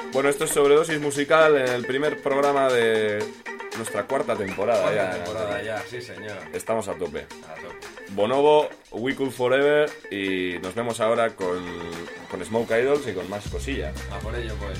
Bueno, esto es Sobredosis Musical en el primer programa de nuestra cuarta temporada. Cuarta temporada ya, sí señor. Estamos a tope. A tope. Bonobo, We Cool Forever y nos vemos ahora con Smoke Idols y con más cosillas. A por ello pues.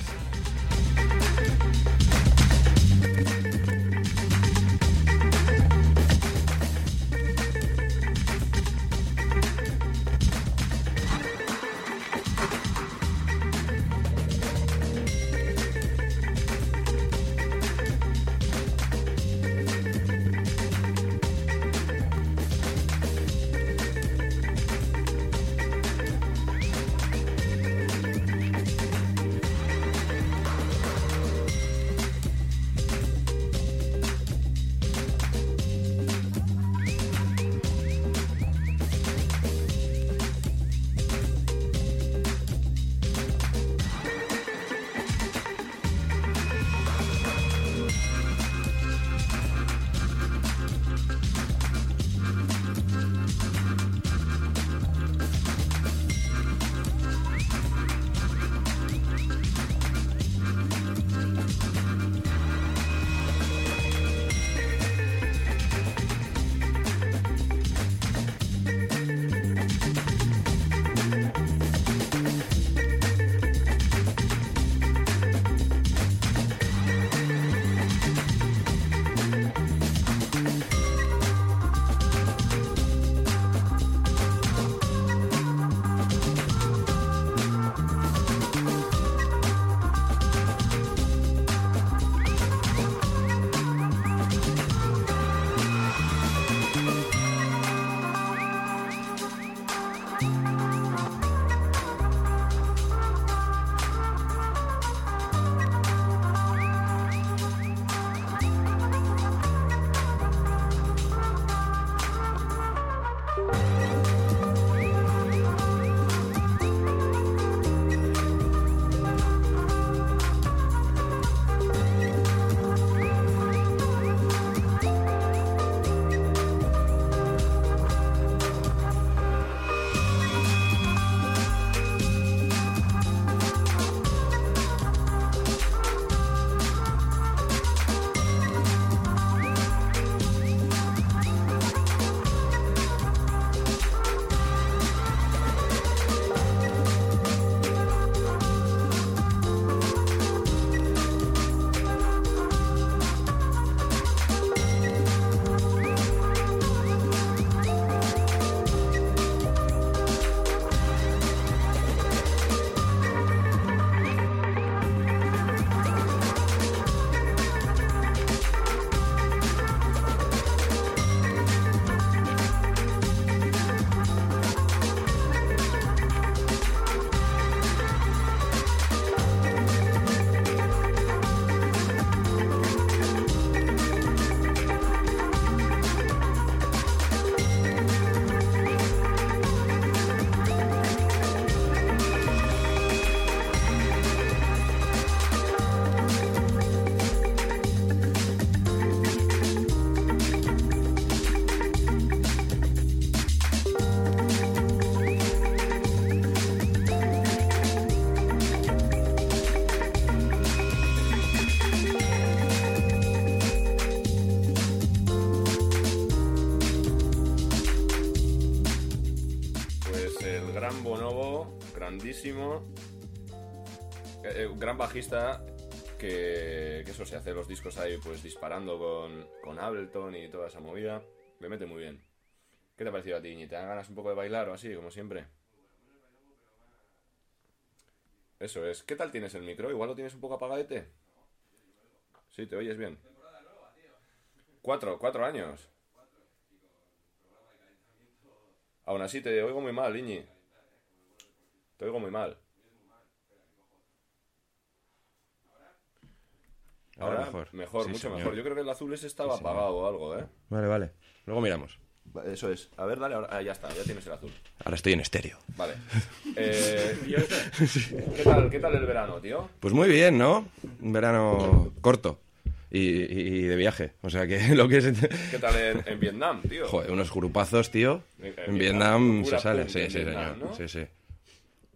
grandísimo, gran bajista que eso, se hace los discos ahí pues disparando con Ableton y toda esa movida. Le mete muy bien. ¿Qué te ha parecido a ti, Iñi? ¿Te dan ganas un poco de bailar o así, como siempre? Eso es. ¿Qué tal tienes el micro? Igual lo tienes un poco apagadete. Sí, ¿te oyes bien? 4 años. Aún así te oigo muy mal, Iñi. Te oigo muy mal. Ahora mejor, sí, mucho señor. Mejor. Yo creo que el azul ese estaba apagado o algo, ¿eh? Vale. Luego miramos. Eso es. A ver, dale, ahora ya está, ya tienes el azul. Ahora estoy en estéreo. Vale. ¿Qué tal el verano, tío? Pues muy bien, ¿no? Un verano corto y de viaje. O sea que lo que es... ¿Qué tal en Vietnam, tío? Joder, unos grupazos, tío. En Vietnam se sale. Sí, señor. ¿No? Sí.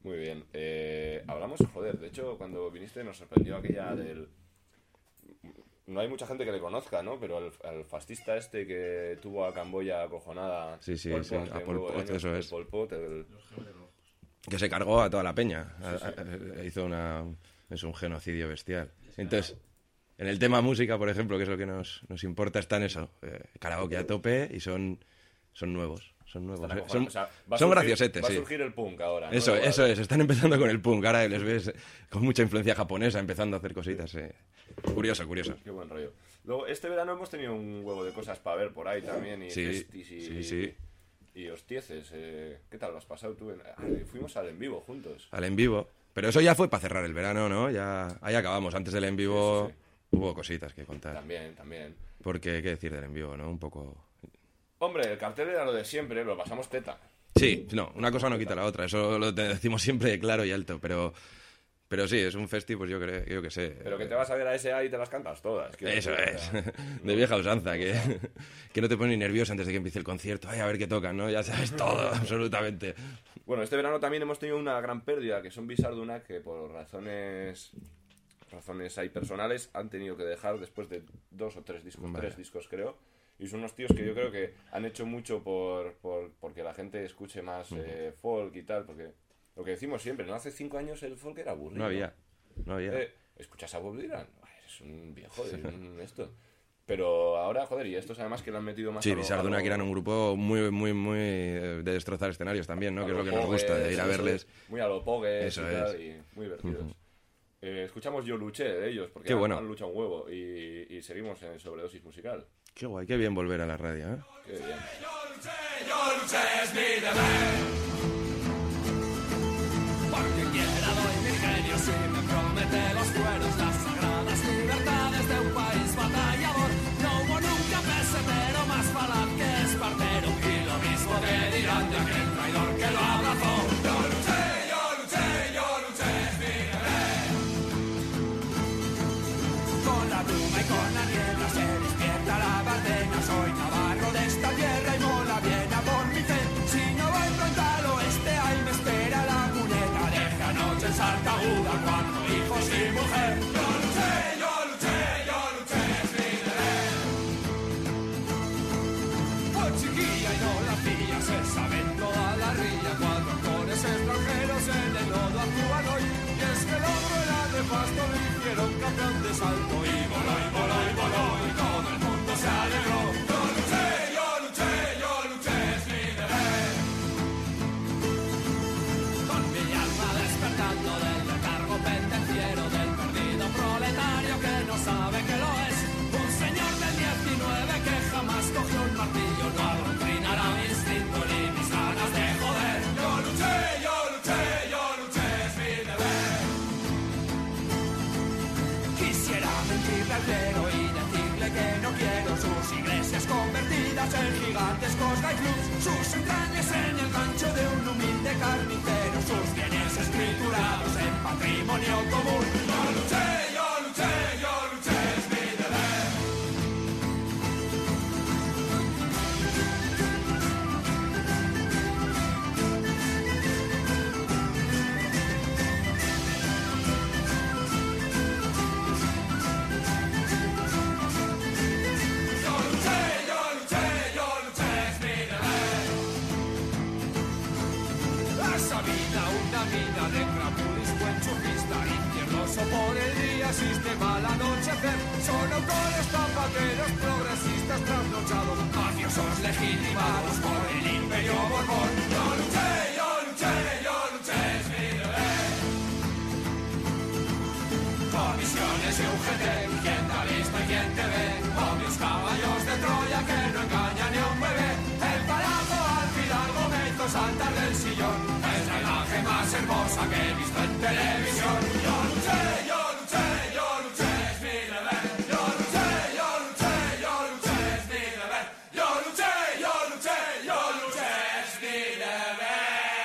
Muy bien. Hablamos, joder, de hecho, cuando viniste nos sorprendió aquella del... No hay mucha gente que le conozca, ¿no? Pero al fascista este que tuvo a Camboya acojonada... Sí, sí, Pol sí, Pot, a en Pol huevo de Pot, años, eso el es. Pol Pot, Que se cargó a toda la peña. Hizo es un genocidio bestial. Entonces, en el tema música, por ejemplo, que es lo que nos importa, está en eso. Karaoke a tope y son nuevos. Son nuevos. Están Son, acojonados. O sea, va a son surgir- graciosetes, Va a sí. surgir el punk ahora, ¿no? Eso, Igual. eso es. Están empezando con el punk. Ahora les ves con mucha influencia japonesa, empezando a hacer cositas. Curioso, curioso. Qué buen rollo. Luego, este verano hemos tenido un huevo de cosas para ver por ahí también. Y Sí, festis sí. y hostieces. ¿Qué tal lo has pasado tú? Fuimos al en vivo juntos. Al en vivo. Pero eso ya fue para cerrar el verano, ¿no? Ya, ahí acabamos. Antes del en vivo Sí. hubo cositas que contar. También, también. Porque, ¿qué decir del en vivo, no? Un poco... Hombre, el cartel era lo de siempre, lo pasamos teta. Sí, no, una cosa no quita la otra. Eso lo decimos siempre claro y alto. Pero sí, es un festi, pues yo que sé. Pero que te vas a ver a ese y te las cantas todas. quiero Eso decir, es. o sea, De vieja usanza, que no te pones ni nervioso antes de que empiece el concierto. Ay, a ver qué tocan, ¿no? Ya sabes todo, absolutamente. Bueno, este verano también hemos tenido una gran pérdida, que son Bizardunak, que por razones ahí personales han tenido que dejar después de 2 o 3 discos, Vale. 3 discos creo. Y son unos tíos que yo creo que han hecho mucho porque la gente escuche más folk y tal, porque lo que decimos siempre, ¿no? Hace 5 años el folk era aburrido. No había. ¿Escuchas a Bob Dylan? Ay, eres un viejo de esto. Pero ahora, joder, y estos además que lo han metido más Sí, a lo- Bizardunak, que eran un grupo muy, muy, muy de destrozar escenarios también, ¿no? a Que es lo que lo nos gusta, de ir a Pogues, verles. eso es, muy a lo Pogues Eso y tal, es. y muy divertidos. Escuchamos Yo Luché de ellos, porque Qué bueno. han luchado un huevo, y seguimos en Sobredosis Musical. Qué guay, qué bien volver a la radio, ¿eh? Qué bien. Porque quiera doy mi genio si me promete los fueros, las sagradas libertades de un país batallador. No hubo nunca pesetero más falaz que espartero, y lo mismo que dirán de aquel traidor que lo abrazó. Yo luché, es mi deber. Con la bruma y con la niebla se despierta la Bardeña. Soy navarro de esta tierra y mola bien a por mi fe. Si no voy pronto al oeste, ahí me espera la cuneta. Deja noche en Salta Aguda, 4 hijos y mujer. Yo luché, es mi deber. Oh, chiquilla y no la pillas, se sabe en toda la rilla. 4 halcones extranjeros en el lodo actúan hoy. Y es que el hombre era nefasto, lo hicieron campeón de salto. Y voló, y voló, y voló, y todo el mundo se alegró. Yo luché, es mi deber. Con mi alma despertando del letargo pendenciero, del perdido proletario que no sabe que lo es. Un señor del 19 que jamás cogió un martillo, no adoctrinará mi instinto ni mis ganas de joder. Yo luché, es mi deber. Quisiera mentirle al clero y decirle que no quiero sus iglesias convertidas en gigantescos nightclubs, sus entrañas en el gancho de un humilde carnicero, sus bienes escriturados en patrimonio común. Yo luché, es mi deber. Yo luché, es mi deber. Esa vida, una vida de crapulisco enchufista, infiernoso por el día, sistema al anochecer. Son autores zapateros, progresistas trasnochados, mafiosos legitimados por el imperio borbón. Yo luché, es mi deber. Comisiones y UGT, quien da vista y quien te ve, obvios caballos de Troya que no engañan ni a un bebé. El palazo al fidalgo me hizo saltar del sillón, es la imagen más hermosa que he visto en televisión. Yo luché, es mi deber. Yo luché, es mi deber. Yo luché, es mi deber.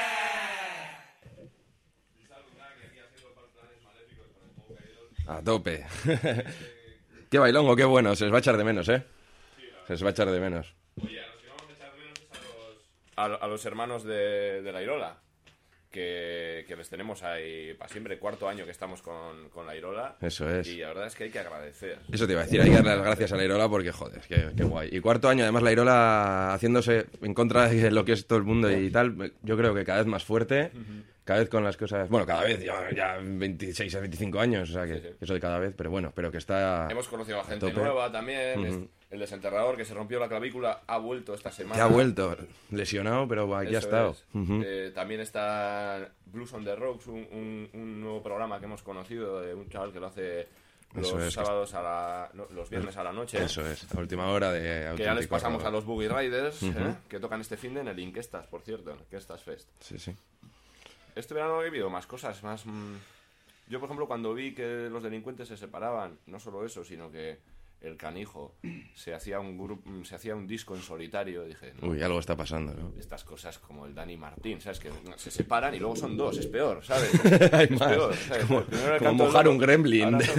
A tope. Qué bailongo, qué bueno. Se les va a echar de menos, ¿eh? Se les va a echar de menos. Oye, a los que vamos a echar menos es a los hermanos de la Irola. que les tenemos ahí para siempre. 4º año que estamos con la Irola. Eso es. Y la verdad es que hay que agradecer. Eso te iba a decir, hay que darle las gracias a la Irola porque, joder, qué guay. Y 4º año, además, la Irola haciéndose en contra de lo que es todo el mundo y tal, yo creo que cada vez más fuerte, cada vez con las cosas... Bueno, cada vez, ya 26 a 25 años, o sea, que Sí. eso de cada vez, pero bueno, pero que está... Hemos conocido a gente tope. nueva también. El desenterrador que se rompió la clavícula ha vuelto esta semana. Que ha vuelto, lesionado, pero aquí ha Eso estado. es. También está Blues on the Rocks, un nuevo programa que hemos conocido de un chaval que lo hace Eso es, sábados los viernes a la noche. Eso es, a última hora de Que ya les auténtico pasamos robo. a los Boogie Riders, que tocan este finde en el Inquestas, por cierto, en Inquestas Fest. Sí, sí. Este verano he vivido más cosas, más... Yo, por ejemplo, cuando vi que los delincuentes se separaban, no solo eso, sino que el Canijo se hacía un disco en solitario, dije... No, Uy, algo está pasando, ¿no? estas cosas como el Dani Martín, ¿sabes? Que se separan y luego son dos, es peor, ¿sabes? Hay Es más. peor, ¿sabes? Como Primero el como canto del mojar loco, un gremlin. ahora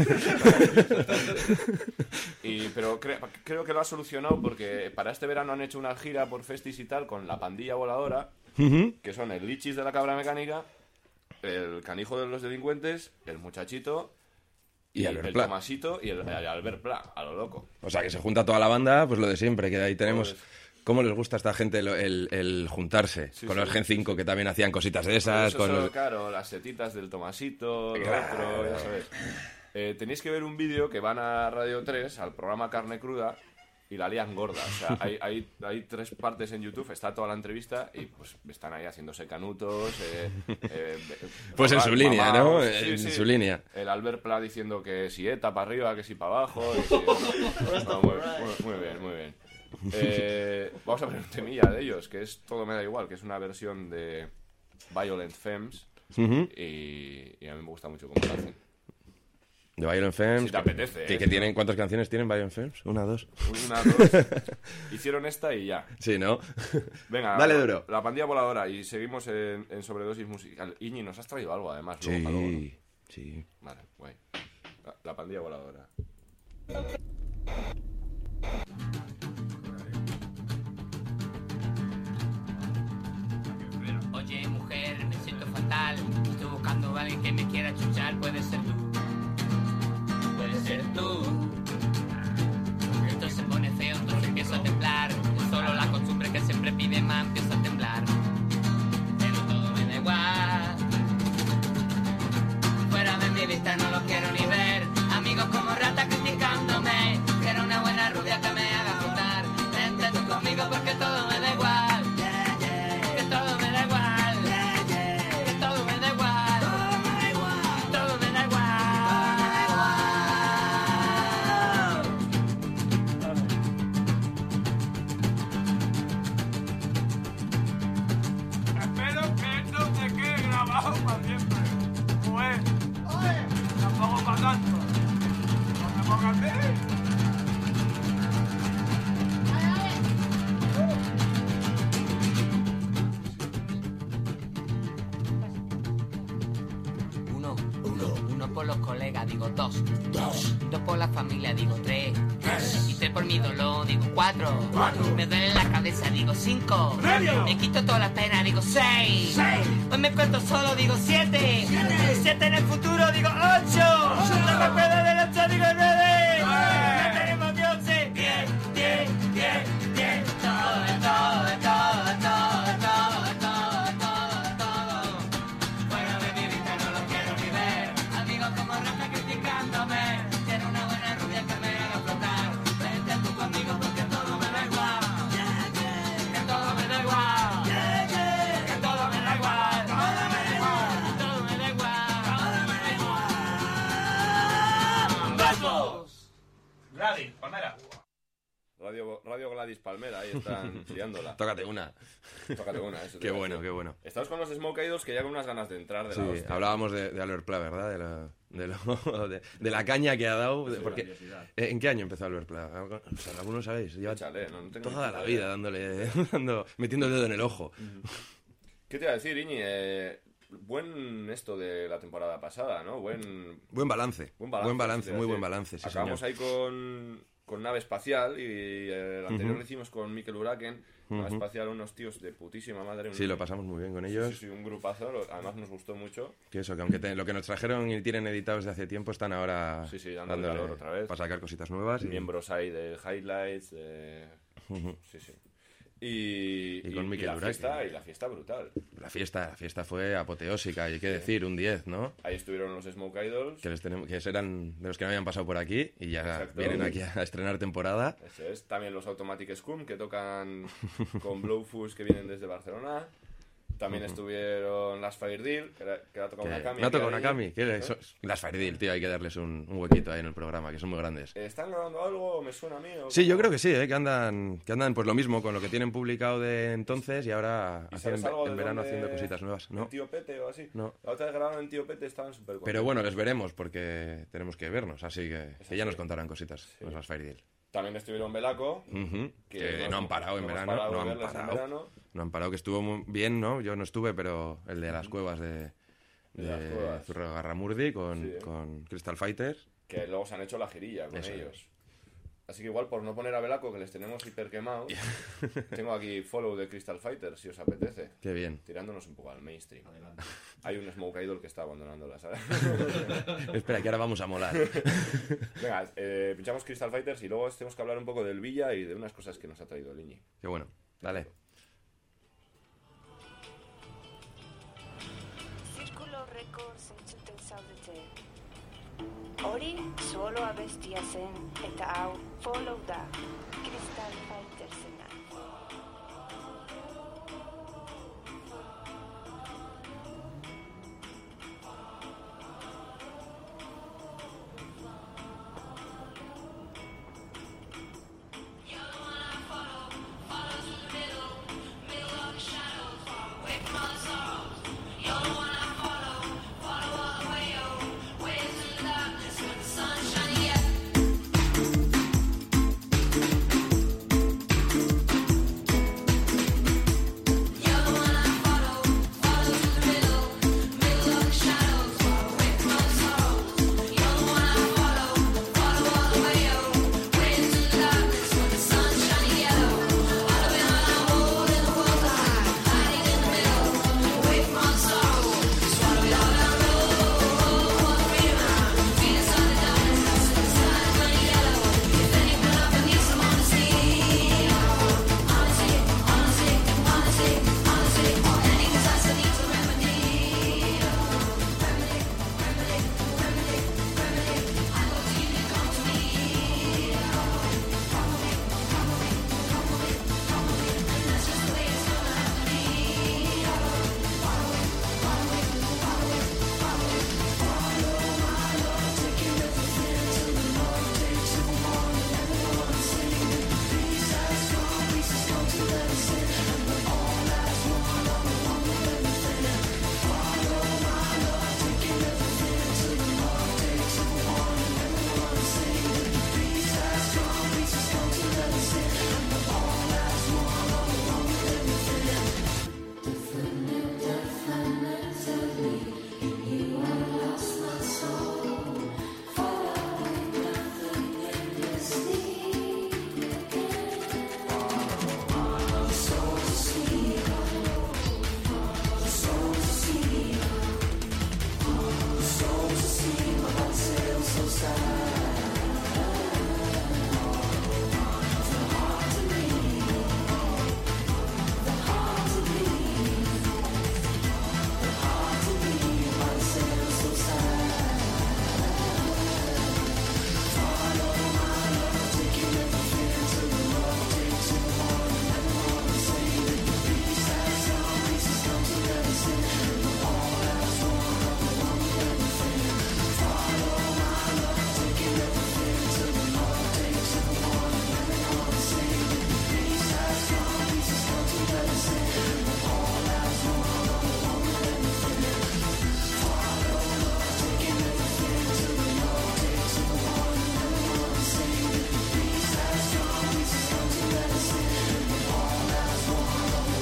pero creo que lo ha solucionado porque para este verano han hecho una gira por festis y tal con la pandilla voladora, que son el Lichis de la Cabra Mecánica, el Canijo de los Delincuentes, el Muchachito... Y Y Albert el Pla. Tomasito y el Albert Pla, a lo loco. O sea, que se junta toda la banda, pues lo de siempre, que ahí tenemos... Pues- ¿Cómo les gusta a esta gente el juntarse? Sí, con sí. los Gen 5 que también hacían cositas de esas. Eso Con son, los... claro, las setitas del Tomasito, lo Claro. otro, ya sabes. Tenéis que ver un vídeo que van a Radio 3, al programa Carne Cruda, y la lían gorda. O sea, hay 3 partes en YouTube, está toda la entrevista, y pues están ahí haciéndose canutos. Pues en su línea, ¿no? Sí, En sí. su línea. El Albert Pla diciendo que si ETA para arriba, que si para abajo. Y si... No, muy bien, muy bien. Vamos a ver un temilla de ellos, que es Todo me da igual, que es una versión de Violent Femmes, y a mí me gusta mucho cómo lo hacen. De Violent Femmes. Si te apetece, Que ¿eh? tienen, ¿cuántas canciones tienen Violent Femmes? 1, 2. 1, 2, hicieron esta y ya. Sí, ¿no? Venga, Dale duro. La pandilla voladora, y seguimos en sobredosis musical. Iñi, nos has traído algo además, luego, para luego, ¿no? Sí, sí. Vale, guay. La pandilla voladora. Oye, mujer, me siento fatal. Estoy buscando a alguien que me quiera chuchar. Puede ser tú. Puede ser tú. Esto se pone feo, entonces empiezo a temblar. Es solo la costumbre que siempre pide más, empiezo a temblar. Pero todo me da igual. Fuera de mi vista no lo quiero ni ver. Amigos como ratas criticándome. Quiero una buena rubia que me haga flotar. Vente tú conmigo porque todo me da igual. Que todo me da igual. Que todo me da igual. Todo me da igual. Espero que esto te quede grabado para siempre. Pues, tampoco para tanto. No me pongas así. Uno por los colegas, digo dos. Dos por la familia, digo tres. Y 3 por mi dolor, digo 4. Me duele la cabeza, digo 5. Me quito todas las penas, digo 6. Hoy me cuento solo, digo 7. 7 en el futuro, digo 8. No me acuerdo del 8, digo 9. Ya tenemos 11. 10, 10, 10, 10. Todo, todo, todo, todo, todo, todo, todo, todo. Fuera de mi vista no lo quiero ni ver. Amigos como raza criticándome. Quiero una buena rubia que me haga flotar. Vente tú conmigo porque todo me da igual. Que todo me da igual. Que todo me da igual. Todo me da igual. Todo me da igual. Todo me da igual. ¡Vamos! Gladys, Palmera. Radio Gladys Palmera, ahí están liándola. Tócate una. Tócate una, eso te Qué iba a bueno, decir. qué bueno. Estamos con los Smoke Idols que ya con unas ganas de entrar de Sí, la hostia. hablábamos de Albert Pla, ¿verdad? De la caña que ha dado. Porque, ¿en qué año empezó Albert Pla? O sea, algunos sabéis. Lleva Échale, no tengo toda ni la puta vida idea. metiendo el dedo en el ojo. ¿Qué te iba a decir, Iñi? Buen esto de la temporada pasada, ¿no? Buen Buen balance. balance. Buen balance, te iba a muy buen decir. balance, sí, Acabamos señor. ahí con con nave espacial y el anterior lo hicimos con Mikel Uraken, nave espacial, unos tíos de putísima madre. Sí, lo pasamos muy bien con ellos. Sí, un grupazo, además nos gustó mucho. Que eso, que aunque lo que nos trajeron y tienen editados desde hace tiempo, están ahora dándole calor otra vez. Para sacar cositas nuevas. Miembros ahí de Highlights, sí. Y con Mikel Uraken. Y la fiesta brutal. La fiesta fue apoteósica, hay que decir, un 10, ¿no? Ahí estuvieron los Smoke Idols. Que eran de los que no habían pasado por aquí y ya Exacto. vienen aquí a estrenar temporada. Eso es. También los Automatic Scum, que tocan con Blowfuss, que vienen desde Barcelona. También estuvieron las Fire Deal, que la ha tocado Nakami. No ha tocado Nakami. Las Fire Deal, tío, hay que darles un huequito ahí en el programa, que son muy grandes. ¿Están grabando algo? ¿Me suena a mí? Sí, yo creo que sí, que andan pues lo mismo con lo que tienen publicado de entonces y ahora en verano haciendo cositas nuevas. ¿No? ¿En Tío Pete o así? No. La otra vez grabaron en Tío Pete, estaban súper contentos. Pero bueno, les veremos porque tenemos que vernos, así que ya nos contarán cositas las Fire Deal. También estuvieron Belaco, que no han parado en verano. No han parado, que estuvo muy bien, ¿no? Yo no estuve, pero el de las cuevas de Zurrogarramurdi con Crystal Fighters. Que luego se han hecho la girilla con ellos. Así que igual, por no poner a Belaco, que les tenemos hiper quemados, tengo aquí follow de Crystal Fighters, si os apetece. Qué bien. Tirándonos un poco al mainstream. Adelante. Hay un Smoke Idol que está abandonando la sala. Espera, que ahora vamos a molar. Venga, pinchamos Crystal Fighters y luego tenemos que hablar un poco del Villa y de unas cosas que nos ha traído Liñi. Qué bueno. Dale. Círculo Records entzuten zaudete. Hori solo abestiazen eta hau follow da. Crystal Fightersena.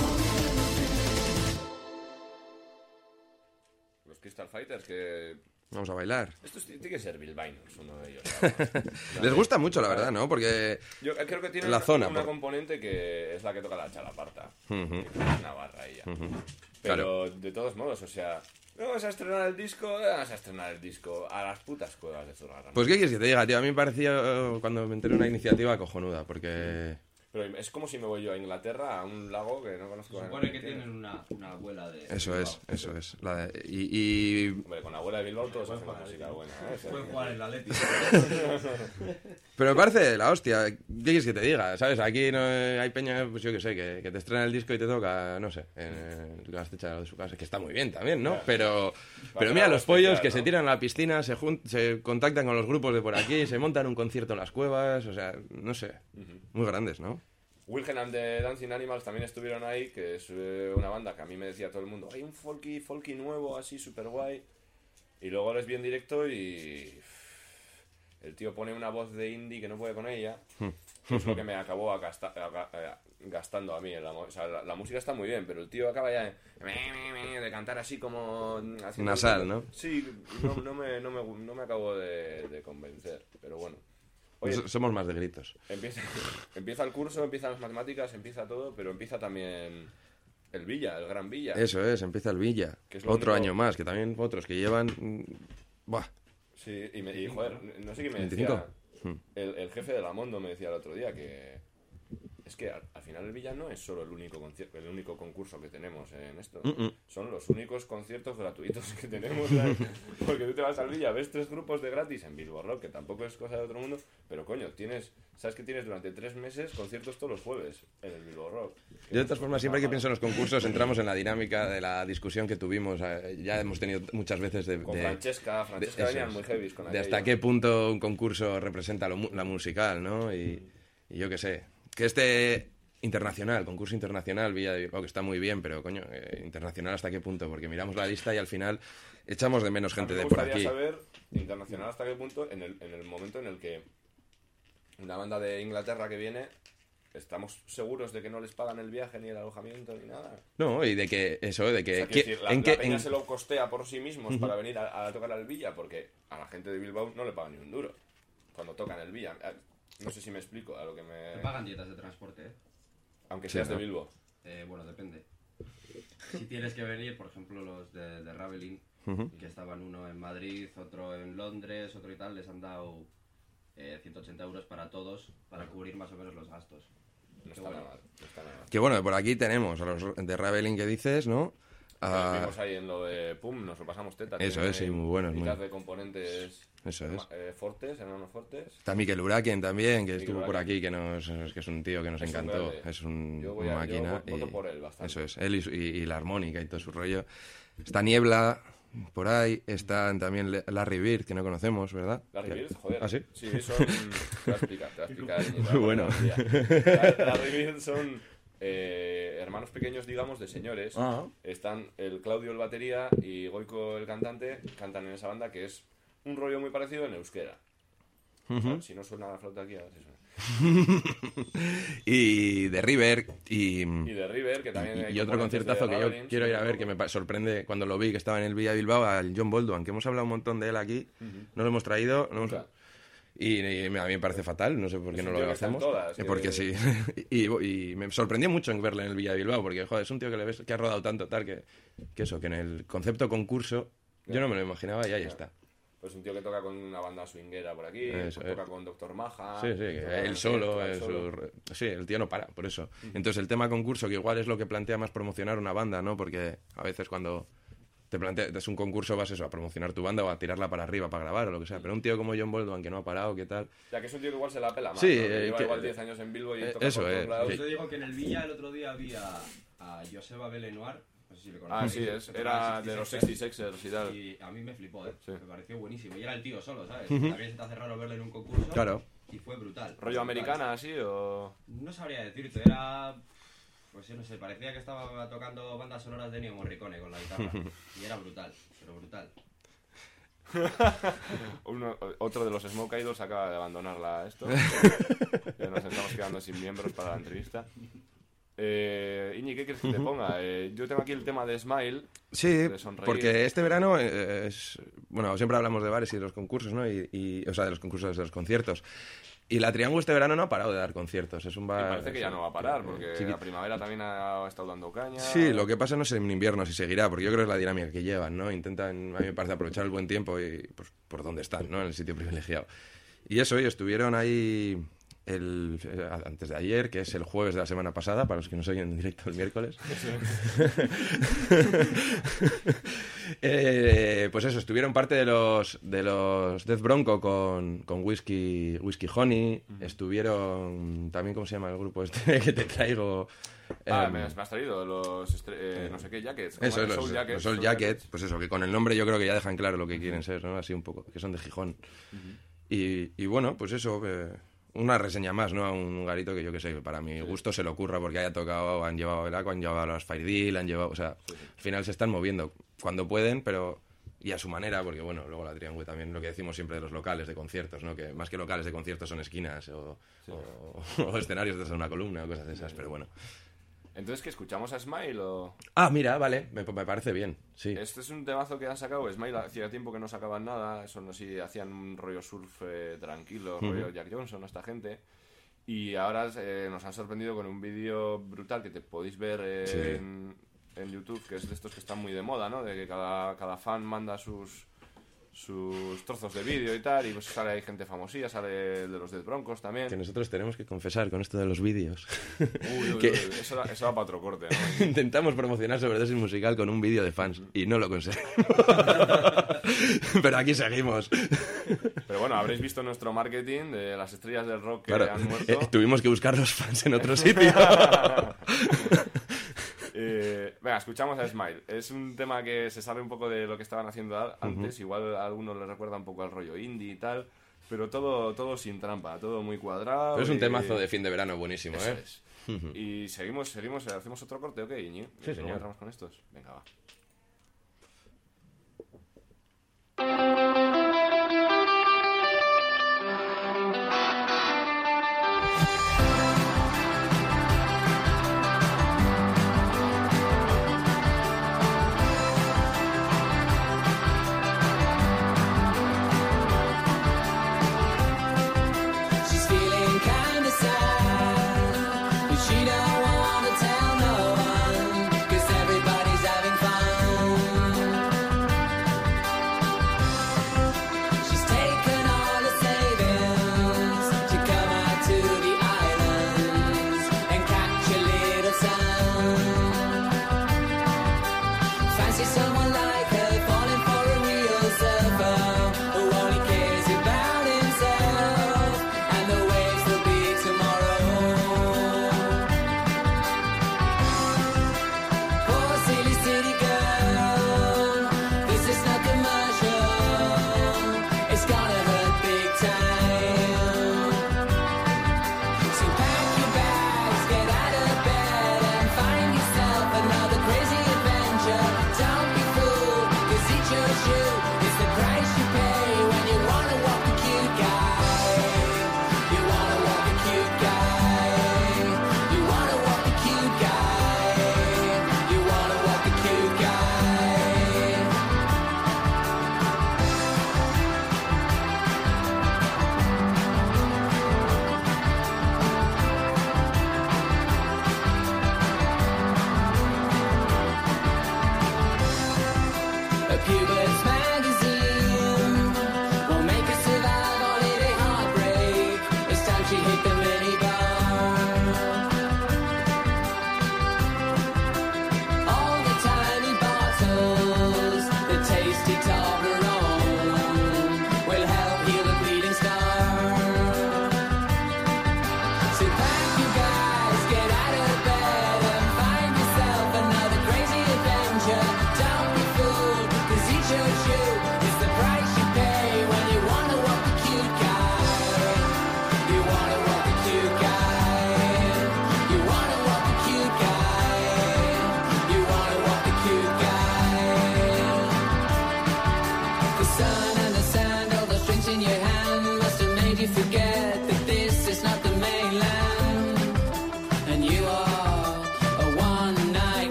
Crystal Fighters, que Vamos a bailar. Estos tiene que ser bilbaínos, uno de ellos. Les gusta mucho, la verdad, ¿no? Porque Yo creo que tiene la zona, una por- componente que es la que toca la chalaparta. Ujú. Una barra ella. Pero de todos modos, o sea, vamos a estrenar el disco, a las putas cuevas de Zurbarán. Pues qué quieres que te diga, tío, a mí me pareció cuando me enteré una iniciativa cojonuda, porque... Pero es como si me voy yo a Inglaterra, a un lago que no conozco. Se supone que tienen una abuela de... Eso Bilbao. es. Y Hombre, con la abuela de Bilbao todos hacen la música buena, ¿eh? Pueden jugar en la Leti. Pero me parece la hostia. ¿Qué quieres que te diga? ¿Sabes? Aquí no hay peña, pues yo que sé, que te estrena el disco y te toca, no sé, en la estecha de su casa, que está muy bien también, ¿no? Pero mira, los pollos que se tiran a la piscina, se contactan con los grupos de por aquí, se montan un concierto en las cuevas, o sea, no sé, muy grandes, ¿no? Wilhelm de Dancing Animals también estuvieron ahí, que es una banda que a mí me decía todo el mundo, hay un folky nuevo, así, súper guay. Y luego les vi en directo y... el tío pone una voz de indie que no puede con ella, que es lo que me acabó gastando a mí. O sea, la música está muy bien, pero el tío acaba ya de cantar así como... Nasal, ¿no? Sí, no me acabo de convencer, pero bueno. Oye, Somos más de gritos. empieza el curso, empiezan las matemáticas, empieza todo, pero empieza también el Villa, el Gran Villa. Eso es, empieza el Villa. Que es lo Otro único- año más, que también otros que llevan... Buah, Sí, y joder, no sé qué me 25. decía. El jefe de la Mondo me decía el otro día que... Es que al final el Villa no es solo el único concurso que tenemos en esto. Son los únicos conciertos gratuitos que tenemos. ¿Sabes? Porque tú te vas al Villa, ves 3 grupos de gratis en Bilbao Rock, que tampoco es cosa de otro mundo, pero coño, sabes que tienes durante 3 meses conciertos todos los jueves en el Bilbao Rock. Yo de todas formas, siempre que pienso en los concursos, entramos en la dinámica de la discusión que tuvimos. Ya hemos tenido muchas veces Con Francesca eso venían es. muy heavy con de hasta aquello. qué punto un concurso representa la musical, ¿no? Y yo qué sé. Que este concurso internacional, Villa de Bilbao, que está muy bien, pero coño, internacional hasta qué punto, porque miramos la lista y al final echamos de menos gente A mí de me por gustaría aquí. saber, internacional hasta qué punto, en el momento en el que una banda de Inglaterra que viene, ¿estamos seguros de que no les pagan el viaje, ni el alojamiento, ni nada? No, y de que eso, de O que... sea, que- quiero decir, la peña se lo costea por sí mismos para venir a tocar al Villa, porque a la gente de Bilbao no le pagan ni un duro cuando tocan el Villa. No sé si me explico a lo que me... Te pagan dietas de transporte, ¿eh? Aunque Sí, seas ¿no? de Bilbao. Bueno, depende. Si tienes que venir, por ejemplo, los de Ravelin, que estaban uno en Madrid, otro en Londres, otro y tal, les han dado 180 euros para todos, para cubrir más o menos los gastos. No está nada mal. No está nada mal. Que bueno, por aquí tenemos a los de Ravelin que dices, ¿no? Nos vimos ahí en lo de Pum, nos lo pasamos teta. Eso tiene es, sí, muy buenos, mitad muy- de componentes Eso es. fortes, enanos fortes. Está Mikel Uraken también, que Mikel estuvo por Uraken. aquí, que es un tío que nos Es un encantó. grande. Es un Yo máquina. voto por él bastante. Eso es, él y la armónica y todo su rollo. Está Niebla, por ahí. Están también Larry Bird, que no conocemos, ¿verdad? Larry Bird, joder. ¿Ah, sí? Sí, son... Te voy a explicar. Muy bueno. Larry Bird son hermanos pequeños, digamos, de señores. Ah. Están el Claudio, el batería, y Goico, el cantante, cantan en esa banda que es un rollo muy parecido en euskera. O sea, si no suena la flauta aquí, a ver si suena. Y de River y Y de River, que también hay otro componentes conciertazo de que yo Ravelin, quiero ir a sí, ver, que me sorprende cuando lo vi, que estaba en el Villa Bilbao, al John Bolduan, que hemos hablado un montón de él aquí. No lo hemos traído. No hemos- Nunca. Y a mí me parece fatal, no sé por qué Es no un lo tío que está en hacemos. todas, que- Porque sí. y me sorprendió mucho en verle en el Villa de Bilbao, porque joder, es un tío que le ves que ha rodado tanto, tal, que eso, que en el concepto concurso yo no me lo imaginaba y ahí está. Pues un tío que toca con una banda swinguera por aquí, Eso, toca con Doctor Maja. Sí, sí, que toca él solo, toca él solo. sí, el tío no para, por eso. Entonces el tema concurso, que igual es lo que plantea más promocionar una banda, ¿no? Porque a veces cuando te planteas un concurso vas eso, a promocionar tu banda o a tirarla para arriba para grabar o lo que sea. Pero un tío como John Bolduan, que no ha parado, ¿qué tal? Ya que es un tío que igual se la pela más, Sí, ¿no? Que lleva que- igual 10 años en Bilbao y toca eso por todos es, lados. que- Yo te digo que en el Villa el otro día vi a Joseba Belenoir, no sé si le Ah, conocéis. sí, era de los 66ers y tal. Y a mí me flipó, Sí. me pareció buenísimo. Y era el tío solo, ¿sabes? También se te hace raro verle en un concurso. Claro. Y fue brutal. ¿Rollo americana así o...? No sabría decirte, era... Pues yo no sé, parecía que estaba tocando bandas sonoras de Ennio Morricone con la guitarra. Y era brutal, pero brutal. Otro de los Smoke Idols acaba de abandonarla esto. Ya nos estamos quedando sin miembros para la entrevista. Iñi, ¿qué quieres que te ponga? Yo tengo aquí el tema de Smile. Sí, de Sonreír. porque este verano bueno, siempre hablamos de bares y de los concursos, ¿no? O sea, de los concursos, de los conciertos. Y la Triángulo este verano no ha parado de dar conciertos. Es un bar... Y parece que ya no va a parar, porque la primavera también ha estado dando caña. Sí, lo que pasa no sé en invierno si seguirá, porque yo creo que es la dinámica que llevan, ¿no? Intentan, a mí me parece, aprovechar el buen tiempo y pues por donde están, ¿no? En el sitio privilegiado. Y eso, y estuvieron ahí antes de ayer, que es el jueves de la semana pasada, para los que no se oyen en directo el miércoles. Pues eso, estuvieron parte de los Death Bronco con Whisky Honey. Estuvieron también, ¿cómo se llama el grupo este que te traigo? Me has traído los no sé qué Jackets. Eso, los Soul Jackets. Pues eso, que con el nombre yo creo que ya dejan claro lo que quieren ser, ¿no? Así un poco, que son de Gijón. Y bueno, pues eso, una reseña más, ¿no? A un garito que yo que sé, para mi gusto se le ocurra porque haya tocado, han llevado el Aqua, han llevado las Fire Deal, han llevado, o sea, al final se están moviendo cuando pueden, pero y a su manera, porque bueno, luego la Triangle también, lo que decimos siempre de los locales de conciertos, ¿no? Que más que locales de conciertos son esquinas o escenarios de una columna o cosas de esas, pero bueno. Entonces, ¿qué escuchamos a Smile o...? Ah, mira, vale, me parece bien, sí. Este es un temazo que han sacado. Smile hacía tiempo que no sacaban nada. Eso no sé, hacían un rollo surf tranquilo, rollo Jack Johnson, esta gente. Y ahora nos han sorprendido con un vídeo brutal que te podéis ver en YouTube, que es de estos que están muy de moda, ¿no? De que cada fan manda sus trozos de vídeo y tal, y pues sale ahí gente famosilla, sale el de los Dead Broncos también. Que nosotros tenemos que confesar con esto de los vídeos. Eso va para otro corte, ¿no? Intentamos promocionar Sobredosis Musical con un vídeo de fans y no lo conseguimos. Pero aquí seguimos. Pero bueno, habréis visto nuestro marketing de las estrellas del rock que claro, han muerto. Tuvimos que buscar los fans en otro sitio. Venga, escuchamos a Smile. Es un tema que se sale un poco de lo que estaban haciendo antes. Igual a algunos les recuerda un poco al rollo indie y tal. Pero todo sin trampa, todo muy cuadrado. Pero es un temazo de fin de verano buenísimo, Eso es. Y seguimos, hacemos otro corte, ¿ok, Iñi? Sí, señor. Entramos con estos. Venga, va. She don't wanna tell no one, 'cause everybody's having fun.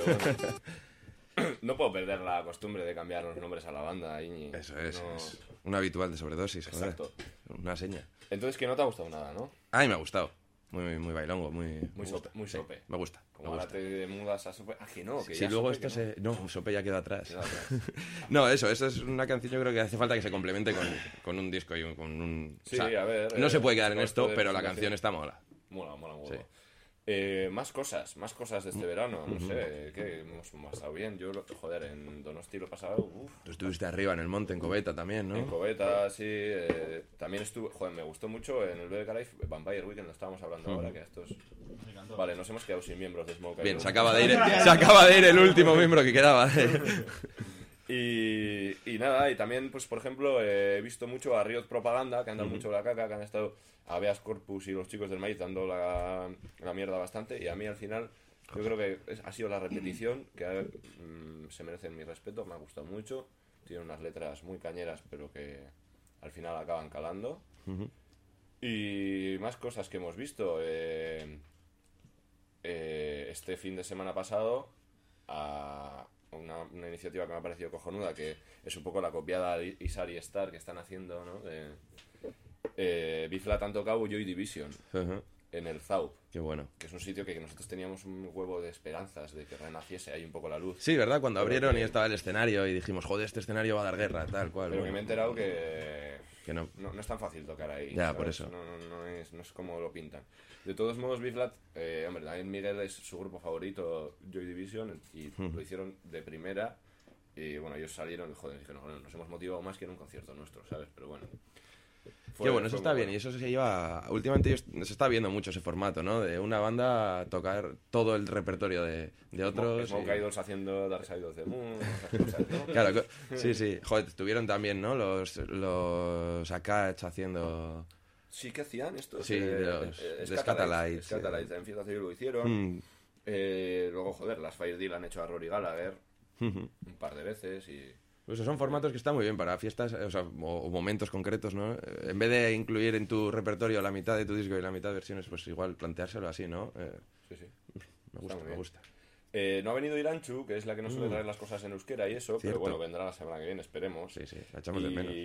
No puedo perder la costumbre de cambiar los nombres a la banda, Iñi. Eso es, No- es un habitual de sobredosis, joder. Exacto. Una seña. Entonces, que no te ha gustado nada, ¿no? A mí me ha gustado. Muy, muy bailongo, muy... Muy me sope, gusta. muy Sí, sope. me gusta, Como me ahora gusta. te mudas a sope... Ah, que no, que Si ya luego sope, esto que se... No, Sope ya queda atrás. Queda atrás. No, eso es una canción yo creo que hace falta que se complemente con un disco y con un... Sí, a ver, no se puede quedar en con esto, esto de pero la presentación. canción está mola. Mola, mola, mola. Sí. Más cosas de este verano, no sé, que hemos pasado bien. Yo, joder, en Donosti lo he pasado, uff. Tú estuviste arriba en el monte, en Coveta también, ¿no? En Coveta, sí. También estuve, joder, me gustó mucho en el BBK Live, Vampire Weekend, lo estábamos hablando ahora, que estos... Vale, nos hemos quedado sin miembros de Smoke. Bien, se acaba de ir el último miembro que quedaba. Y nada, y también, pues por ejemplo, he visto mucho a Riot Propaganda, que han dado mucho la caca, que han estado a Habeas Corpus y los chicos del maíz dando la mierda bastante, y a mí al final yo creo que ha sido la repetición que se merecen mi respeto, me ha gustado mucho, tiene unas letras muy cañeras, pero que al final acaban calando. Y más cosas que hemos visto. Este fin de semana pasado, a una iniciativa que me ha parecido cojonuda, que es un poco la copiada de Isari Star que están haciendo, ¿no? Biflat han tocado Joy Division Ajá, en el Zaup, qué bueno. que es un sitio que nosotros teníamos un huevo de esperanzas de que renaciese ahí un poco la luz. Sí, ¿verdad? Cuando Pero abrieron que- y estaba el escenario y dijimos, joder, este escenario va a dar guerra, tal cual. Pero que bueno. me he enterado que no. no es tan fácil tocar ahí. Ya, ¿sabes? por eso. No es como lo pintan. De todos modos, Biflat, hombre, también Miguel es su grupo favorito, Joy Division, y lo hicieron de primera. Y bueno, ellos salieron, joder, dijeron, "Joder, nos hemos motivado más que en un concierto nuestro, ¿sabes?" Pero bueno. Qué bueno, eso fue está muy bien. Y eso se lleva... Últimamente se está viendo mucho ese formato, ¿no? De una banda tocar todo el repertorio de otros. Smoke y- Idols haciendo Dark Side of the Moon, esas cosas, ¿no? Claro, sí, sí. Joder, estuvieron también, ¿no? Los Akach haciendo... Sí, ¿qué hacían estos? Sí, de los- de Scatalites, sí. Scatalites, en Fiesta Civil lo hicieron. Mm. Luego, joder, las Fire Deal han hecho a Rory Gallagher un par de veces y... Pues son formatos que están muy bien para fiestas, o sea, o momentos concretos, ¿no? En vez de incluir en tu repertorio la mitad de tu disco y la mitad de versiones, pues igual planteárselo así, ¿no? Sí, sí. Me gusta, muy me bien. gusta. No ha venido Iranchu, que es la que nos suele traer las cosas en euskera y eso, Cierto. pero bueno, vendrá la semana que viene, esperemos. Sí, sí, la echamos de menos.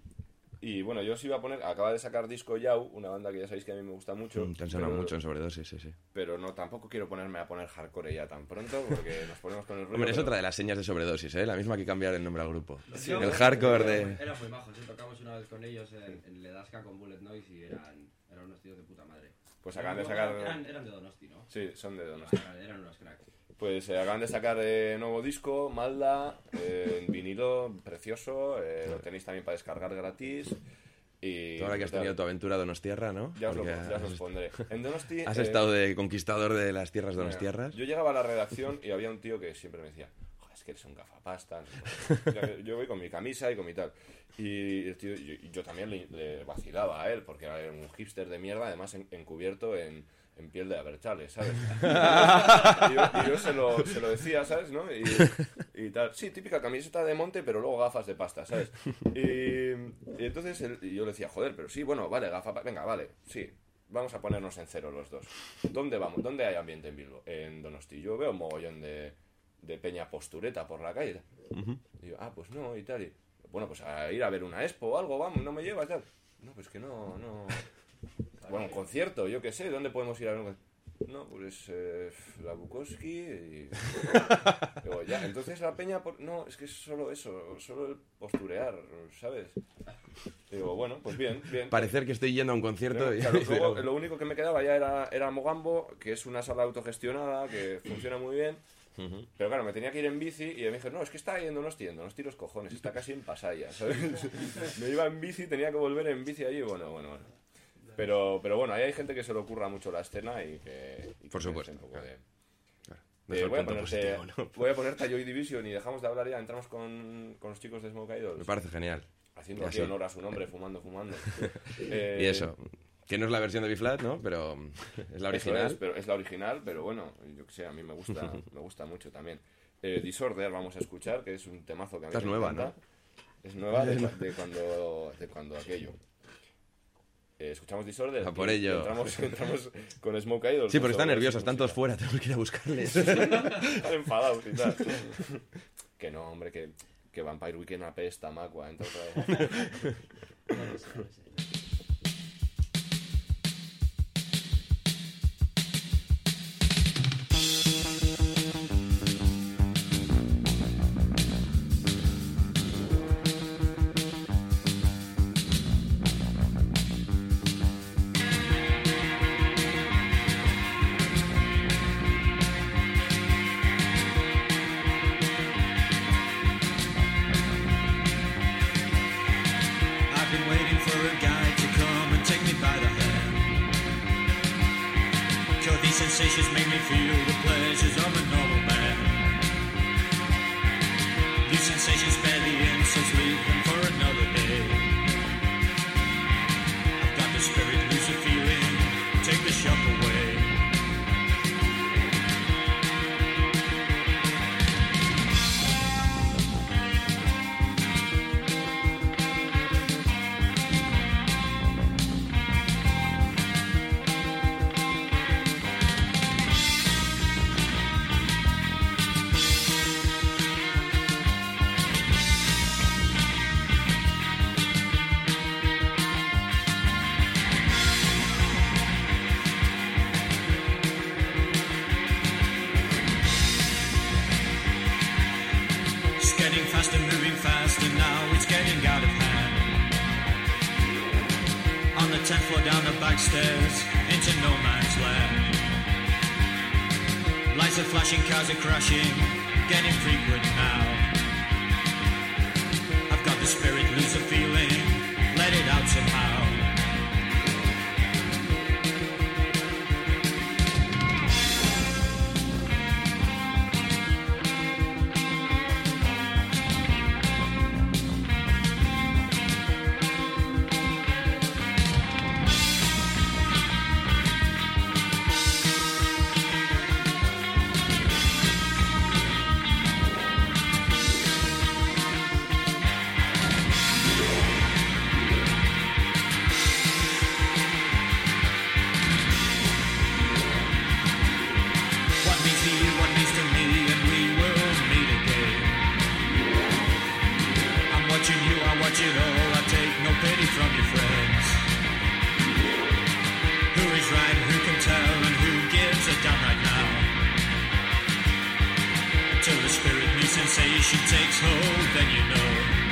Y bueno, yo os iba a poner, acaba de sacar disco Yau, una banda que ya sabéis que a mí me gusta mucho. Te han sonado pero- mucho en sobredosis, sí, sí. Pero no, tampoco quiero ponerme a poner hardcore ya tan pronto, porque nos ponemos con el ruido. Hombre, es pero- otra de las señas de sobredosis, ¿eh? La misma que cambiar el nombre al grupo. Sí, El hardcore de... Eran muy majos, tocamos una vez con ellos en Ledasca con Bullet Noise y eran unos tíos de puta madre. Pues acaban de sacar... Eran de Donosti, ¿no? Sí, son de Donosti. Eran unos cracks. Pues acaban de sacar nuevo disco, Malda, en vinilo, precioso, lo tenéis también para descargar gratis. Y Tú ahora que has tenido tu aventura Donostierra, ¿no? Ya os Porque los pondré. En Donosti... has estado de conquistador de las tierras donostierras. Yo llegaba a la redacción y había un tío que siempre me decía, "Joder, es que eres un gafapasta." No sé por qué. Yo voy con mi camisa y con mi tal. Y el tío, yo también le vacilaba a él, porque era un hipster de mierda, además encubierto en piel de aberchales, ¿sabes? y yo se lo decía, ¿sabes? ¿No? Y tal. Sí, típica camiseta de monte, pero luego gafas de pasta, ¿sabes? Y entonces y yo le decía, joder, pero sí, bueno, vale, venga, vale, sí. Vamos a ponernos en cero los dos. ¿Dónde vamos? ¿Dónde hay ambiente en Bilbo? En Donosti. Yo veo un mogollón de peña postureta por la calle. Y yo, pues no, y tal. Y, bueno, pues a ir a ver una expo o algo, vamos, no me llevas, tal. No, pues que no. Bueno, un concierto, yo qué sé, ¿dónde podemos ir a ver un concierto? No, pues la Bukowski y... Digo, ya, entonces la peña... No, es que es solo eso, solo el posturear, ¿sabes? Digo, bueno, pues bien. Parecer que estoy yendo a un concierto y... Claro, luego, lo único que me quedaba ya era Mogambo, que es una sala autogestionada, que funciona muy bien. Pero claro, me tenía que ir en bici y me dijo, no, es que está yendo Donosti los cojones, está casi en Pasaya, ¿sabes? Me iba en bici, tenía que volver en bici allí, bueno. Pero bueno, ahí hay gente que se le ocurra mucho la escena y que Por supuesto, un poco claro. de... Dejo el voy a punto positivo, ¿no? voy a ponerte a Joy Division y dejamos de hablar ya, entramos con los chicos de Smoke Idols. Me parece genial. Haciendo Y aquí así. honor a su nombre, fumando. Y eso, que no es la versión de B-Flat, ¿no? Pero es la original. Es la original, pero bueno, yo que sé, a mí me gusta mucho también. Disorder vamos a escuchar, que es un temazo que a mí Esta es me nueva, encanta. ¿no? Es nueva de cuando aquello. escuchamos Disorder. A por ello. Entramos con Smoke Idols. Sí, pero están nerviosos, están todos fuera, tenemos que ir a buscarles. Están enfadados y tal. Que no, hombre, que Vampire Weekend apesta, Macua, entra otra vez. No lo sé. I've been waiting for a guy to come and take me by the hand. 'Cause these sensations make me feel the pleasures of a normal man. These sensations spare the insults, leave them for another day. I've got the spirit, lose the feeling, take the shock away. It's getting faster, moving faster now, it's getting out of hand. On the 10th floor, down the back stairs, into no man's land. Lights are flashing, cars are crashing, getting frequent now. I've got the spirit, lose the feeling, let it out somehow. What means to you, what means to me, and we will meet again. I'm watching you, I watch it all, I take no pity from your friends. Who is right, who can tell, and who gives a damn right now? Until the spirit new sensation takes hold, then you know.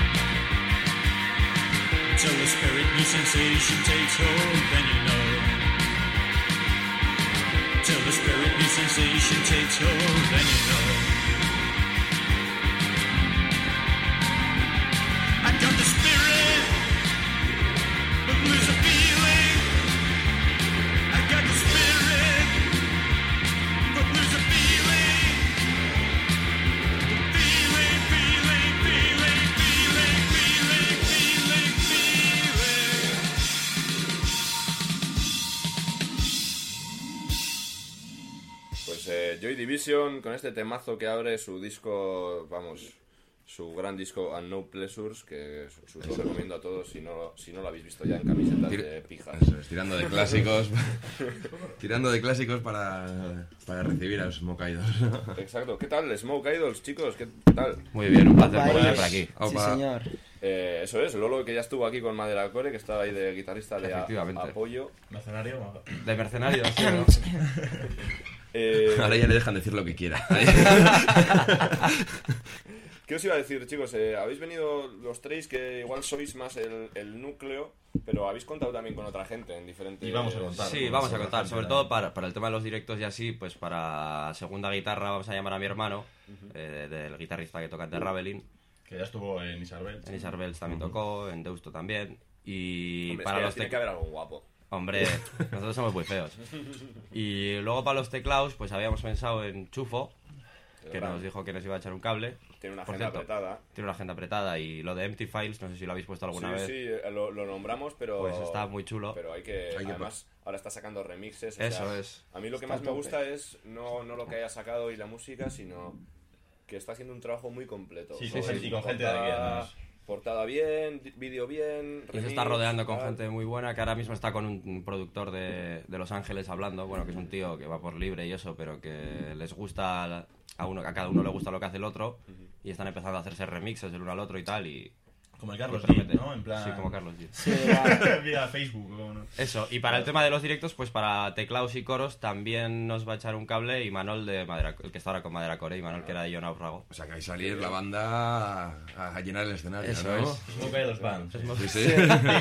Until the spirit new sensation takes hold, then you know. Till the spirit new sensation takes hold, then you know. I got the spirit, but lose the feeling. I got the spirit, but lose the feeling. Feeling, feeling, feeling, feeling, feeling, feeling, feeling. Pues Joy Division con este temazo que abre su disco, vamos, su gran disco Unknown Pleasures, que os lo recomiendo a todos si no lo habéis visto ya en camisetas de pijas. Eso es, tirando de clásicos. Tirando de clásicos para recibir a los Smoke Idols. Exacto. ¿Qué tal, Smoke Idols, chicos? ¿Qué tal? Muy bien, un placer Opa, volver por aquí. Sí, Opa. señor. Eso es, Lolo, que ya estuvo aquí con Madera Core, que estaba ahí de guitarrista de Efectivamente. apoyo. Mercenario. De mercenarios, sí, ¿no? Ahora ya le dejan decir lo que quiera. ¿Qué os iba a decir, chicos? Habéis venido los tres, que igual sois más el núcleo, pero habéis contado también con otra gente en diferentes... Y vamos a contar. Sí, vamos a contar, sobre todo para el tema de los directos y así, pues para segunda guitarra vamos a llamar a mi hermano, del guitarrista que toca en The Raveling. Que ya estuvo en Isarbel. En Isarbel también tocó, en Deusto también. Y Hombre, para es que los tiene que haber algo guapo. Hombre, nosotros somos muy feos. Y luego para los teclados, pues habíamos pensado en Chufo, que nos dijo que nos iba a echar un cable. Tiene una Por agenda cierto, apretada. Tiene una agenda apretada, y lo de Empty Files, no sé si lo habéis puesto alguna vez. Sí, lo nombramos, pero... Pues está muy chulo. Pero hay que además, ahora está sacando remixes. o Eso sea, es. A mí lo que Está más me a tope. gusta es no lo que haya sacado y la música, sino que está haciendo un trabajo muy completo. Sí, Sobre y con gente de aquí, además. portada bien, vídeo bien... Y se está rodeando con gente muy buena, que ahora mismo está con un productor de Los Ángeles hablando, bueno, que es un tío que va por libre y eso, pero que les gusta a cada uno le gusta lo que hace el otro, y están empezando a hacerse remixes del uno al otro y tal, y... Como el Carlos y G, ¿no? En plan... Sí, como Carlos G. Sí, vale. Vía Facebook, ¿no? Eso, y para el tema de los directos, pues para teclados y coros también nos va a echar un cable Imanol de Madera, el que está ahora con Madera Core, Imanol que era de John Náufrago. O sea, que vais a salir la banda a llenar el escenario, Eso ¿no? es. Smoke de los bands. Sí, sí.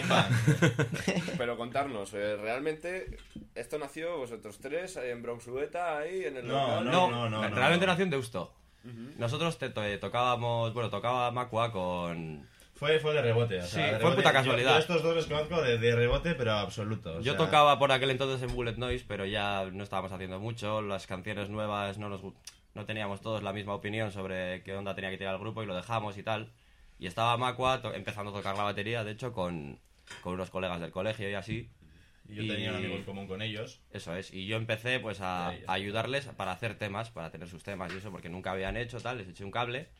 Pero contarnos, realmente esto nació vosotros tres en Bronxueta, ahí en el local. No, realmente nació en Deusto. Nosotros tocábamos, bueno, tocaba Macua con... Fue de rebote, o sea, Sí, de fue rebote. puta casualidad. Yo estos dos los conozco de rebote, pero absoluto. O Yo sea, tocaba por aquel entonces en Bullet Noise, pero ya no estábamos haciendo mucho, las canciones nuevas no teníamos todos la misma opinión sobre qué onda tenía que tirar el grupo y lo dejamos y tal. Y estaba Macua empezando a tocar la batería, de hecho, con unos colegas del colegio y así. Y yo tenía un amigo en común con ellos. Eso es, y yo empecé pues a ayudarles para hacer temas, para tener sus temas y eso, porque nunca habían hecho tal, les eché un cable.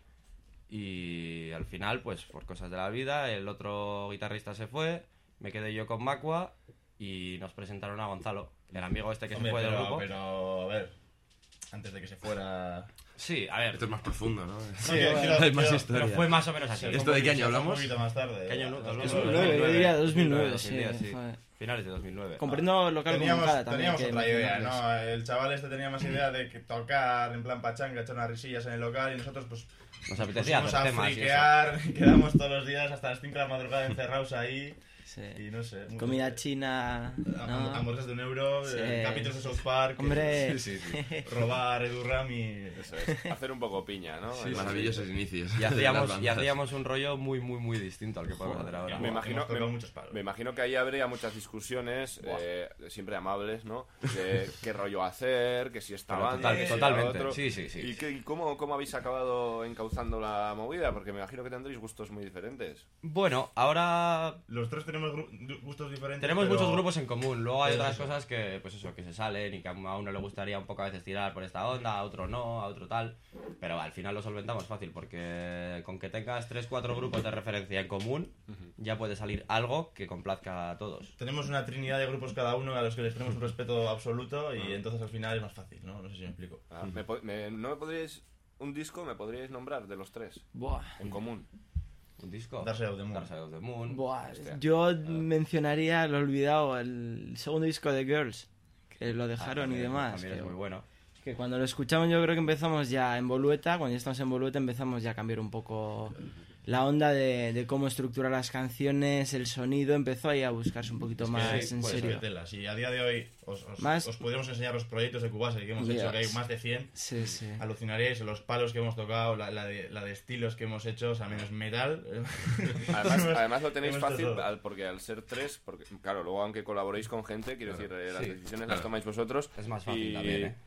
Y al final, pues por cosas de la vida, el otro guitarrista se fue, me quedé yo con Macua y nos presentaron a Gonzalo, el amigo este que se fue del grupo. Pero, a ver, antes de que se fuera... Sí, a ver. Esto es más profundo, ¿no? Sí, Hay más historia. Pero fue más o menos así. ¿Esto de qué año Un hablamos? poquito más tarde. ¿Qué año? 2009, yo diría 2009, sí. 2010, sí. Joder. Finales de 2009. Comprendo local como cada también. Teníamos que otra idea, mencionarles. ¿no? El chaval este tenía más idea de que tocar en plan pachanga, echar unas risillas en el local y nosotros pues... Nos apetecía pusimos hacer a temas y friquear, quedamos todos los días hasta las 5 de la madrugada encerrados ahí. Sí. Y no sé. Comida china, ¿no? Hamburguesas de €1, Sí. capítulos de South Park. Hombre. Sí. Robar Edurram y... Eso es, hacer un poco piña, ¿no? Sí, maravillosos inicios. Y de las bandas. hacíamos un rollo muy, muy, muy distinto al que podemos hacer ahora. Me imagino, Hemos tocado muchos palos. me imagino que ahí habría muchas discusiones, siempre amables, ¿no? De qué rollo hacer, que si esta Pero banda, que si la totalmente. otro. Sí. ¿Y cómo habéis acabado encauzando la movida? Porque me imagino que tendréis gustos muy diferentes. Bueno, ahora Los tres tenemos gustos diferentes. tenemos pero- muchos grupos en común. Luego hay Pero otras eso. cosas que, pues eso, que se salen y que a uno le gustaría un poco a veces tirar por esta onda, a otro no, a otro tal. Pero al final lo solventamos fácil porque con que tengas 3-4 grupos de referencia en común, ya puede salir algo que complazca a todos. Tenemos una trinidad de grupos cada uno a los que les tenemos un respeto absoluto y entonces al final es más fácil, ¿no? No sé si me explico. ¿No me podríais... Un disco me podríais nombrar de los tres Buah. en común? Un disco. Dark Side of the Moon. Dark Side of the Moon. Buah, Hostia. yo mencionaría, lo he olvidado, el segundo disco de Girls, que lo dejaron y demás. También es que- muy bueno. Que cuando lo escuchamos yo creo que empezamos ya en Bolueta, cuando ya estamos en Bolueta empezamos ya a cambiar un poco la onda de cómo estructurar las canciones, el sonido, empezó ahí a buscarse un poquito más Sí, en pues, serio. tela. Si a día de hoy os Más- podríamos enseñar los proyectos de Cubase que hemos Mira, hecho, que hay más de 100, Sí, sí. alucinaríais los palos que hemos tocado, la de estilos que hemos hecho, o sea, menos metal. Además lo tenéis Hemos fácil tocado. porque al ser tres, porque claro, luego aunque colaboréis con gente, quiero decir, las Sí, decisiones claro. las tomáis vosotros. Es más fácil también, ¿eh?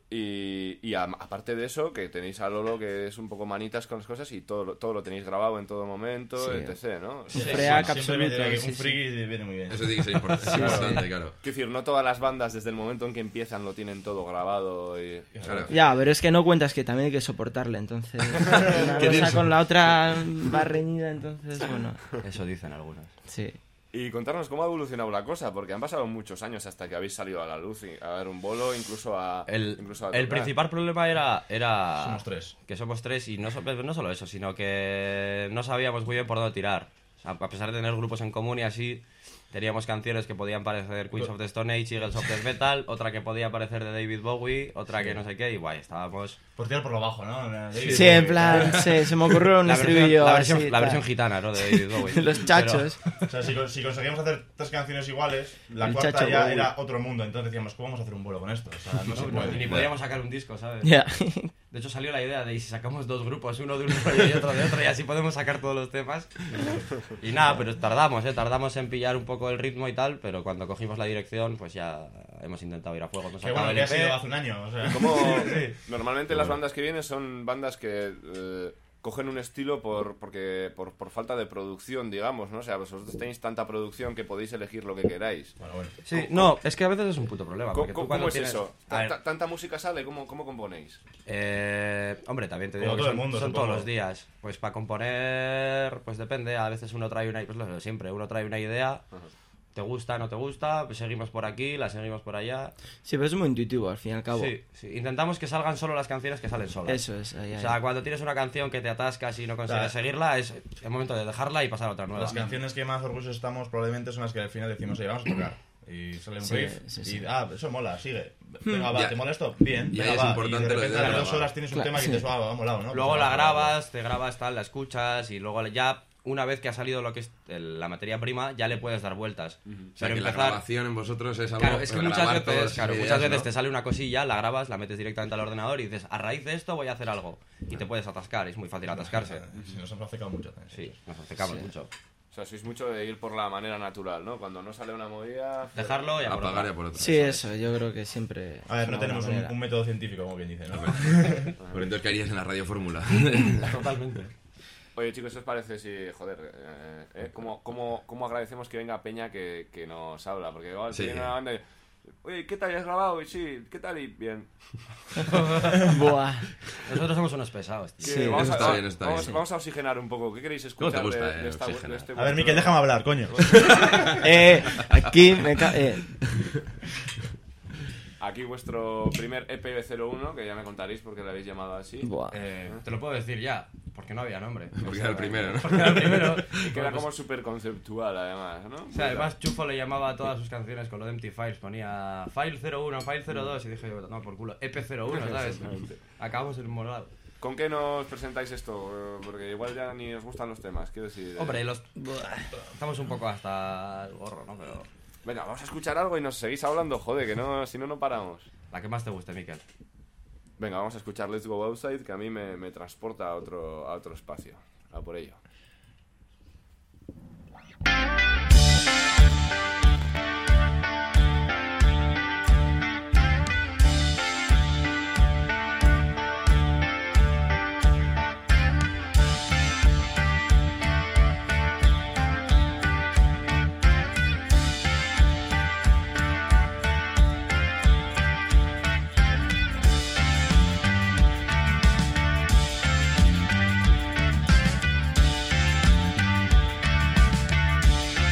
Aparte de eso, que tenéis a Lolo que es un poco manitas con las cosas y todo lo tenéis grabado en todo momento, Sí. etc., ¿no? Freak Siempre me absoluto, diré que sí, un sí. friki viene muy bien. Eso tiene que ser importante, claro. Quiero decir, no todas las bandas desde el momento en que empiezan lo tienen todo grabado y... Claro. Ya, pero es que no cuentas que también hay que soportarle, entonces una ¿Qué cosa tienes? con la otra va reñida, entonces bueno, Eso dicen algunos. sí. Y contarnos cómo ha evolucionado la cosa, porque han pasado muchos años hasta que habéis salido a la luz y a dar un bolo, incluso a El tocar. principal problema era Somos tres. que somos tres y no solo eso, sino que no sabíamos muy bien por dónde tirar. O sea, a pesar de tener grupos en común y así, teníamos canciones que podían parecer Queens of the Stone Age, Eagles of Death Metal, otra que podía parecer de David Bowie, otra que no sé qué, y guay, estábamos... Por tirar por lo bajo, ¿no? Sí, en plan, sí, se me ocurrió un estribillo la así, versión tal. gitana, ¿no? De David Bowie. Los chachos. O sea, si conseguíamos hacer tres canciones iguales, la El cuarta Chacho ya Bowie. era otro mundo. Entonces decíamos, ¿cómo vamos a hacer un vuelo con esto? O sea, no se puede. Ni podíamos sacar un disco, ¿sabes? Ya. De hecho salió la idea de ¿y si sacamos dos grupos, uno de un rollo y otro de otro, y así podemos sacar todos los temas. Y nada, pero tardamos en pillar un poco el ritmo y tal, pero cuando cogimos la dirección, pues ya hemos intentado ir a fuego. Hemos Qué sacado bueno el que ha EP. sido hace un año. O sea. Como normalmente las bandas que vienen son bandas que cogen un estilo por falta de producción, digamos, ¿no? O sea, vosotros tenéis tanta producción que podéis elegir lo que queráis. Bueno. Sí, no, es que a veces es un puto problema. ¿Cómo es eso? ¿Tanta música sale? ¿Cómo componéis? Hombre, también te digo Como que todo el mundo, son supongo. todos los días. Pues para componer, pues depende. A veces uno trae pues lo de siempre, uno trae una idea, te gusta, no te gusta, pues seguimos por aquí, la seguimos por allá. Sí, pero es muy intuitivo, al fin y al cabo. Sí, intentamos que salgan solo las canciones que salen solas. Eso es, ahí. O sea, cuando tienes una canción que te atascas y no consigues Claro. seguirla, es el momento de dejarla y pasar a otra nueva. Las canciones que más orgullosos estamos probablemente son las que al final decimos, oye, vamos a tocar. Y sale un Sí, riff. sí. Y, eso mola, sigue. Venga, va, Ya. ¿te mola esto? Bien, Ya venga, es va. importante y de lo de repente a las grabar. 2 horas tienes un Claro, tema que sí. dices, va, molado, ¿no? Luego Pues la va, grabas, te grabas tal, la escuchas y luego ya, una vez que ha salido lo que es la materia prima, ya le puedes dar vueltas. O sea, que la grabación en vosotros es algo... Claro, es que muchas grabar veces, todas esas ideas, ¿no? te sale una cosilla, la grabas, la metes directamente al ordenador y dices, a raíz de esto voy a hacer algo. Y te puedes atascar, es muy fácil atascarse. Sí, nos hemos acercado mucho también. Sí, nos acercamos mucho. O sea, sois mucho de ir por la manera natural, ¿no? Cuando no sale una movida... Dejarlo y a por Apagar otra. y a por otra. Sí, eso, yo creo que siempre... A ver, no es una tenemos buena manera. un método científico, como quien dice, ¿no? Pero entonces, ¿qué harías en la radio fórmula? Totalmente. Oye, chicos, ¿qué os parece si, joder, cómo agradecemos que venga Peña que nos habla? Porque igual Sí. viene una banda y... Oye, ¿qué tal? ¿Ya has grabado? Y sí, ¿qué tal? Y bien. Buah. Nosotros somos unos pesados, tío. Sí, vamos, eso a, está bien, está vamos, bien. vamos a oxigenar un poco. ¿Qué queréis escuchar ¿Cómo te gusta, de esta, oxigenar? de este A ver, vuestro- Miquel, déjame hablar, coño. Aquí me Aquí vuestro primer EP01, que ya me contaréis porque lo habéis llamado así. Buah. Te lo puedo decir ya, porque no había nombre. Porque era el primero, ¿no? Porque era el primero. Y que era Pues, como súper conceptual, además, ¿no? o sea, además Chufo le llamaba a todas sus canciones con lo de Empty Files, ponía File 01, File 02 y dije yo, no, por culo, EP01, ¿sabes? Exactamente. Acabamos en morado. ¿Con qué nos presentáis esto? Porque igual ya ni os gustan los temas, quiero decir. Hombre, estamos un poco hasta el gorro, ¿no? Pero Venga, vamos a escuchar algo y nos seguís hablando, joder, que no, si no, no paramos. la que más te guste, Miquel. Venga, vamos a escuchar Let's Go Outside, que a mí me transporta a otro espacio. A por ello. Let's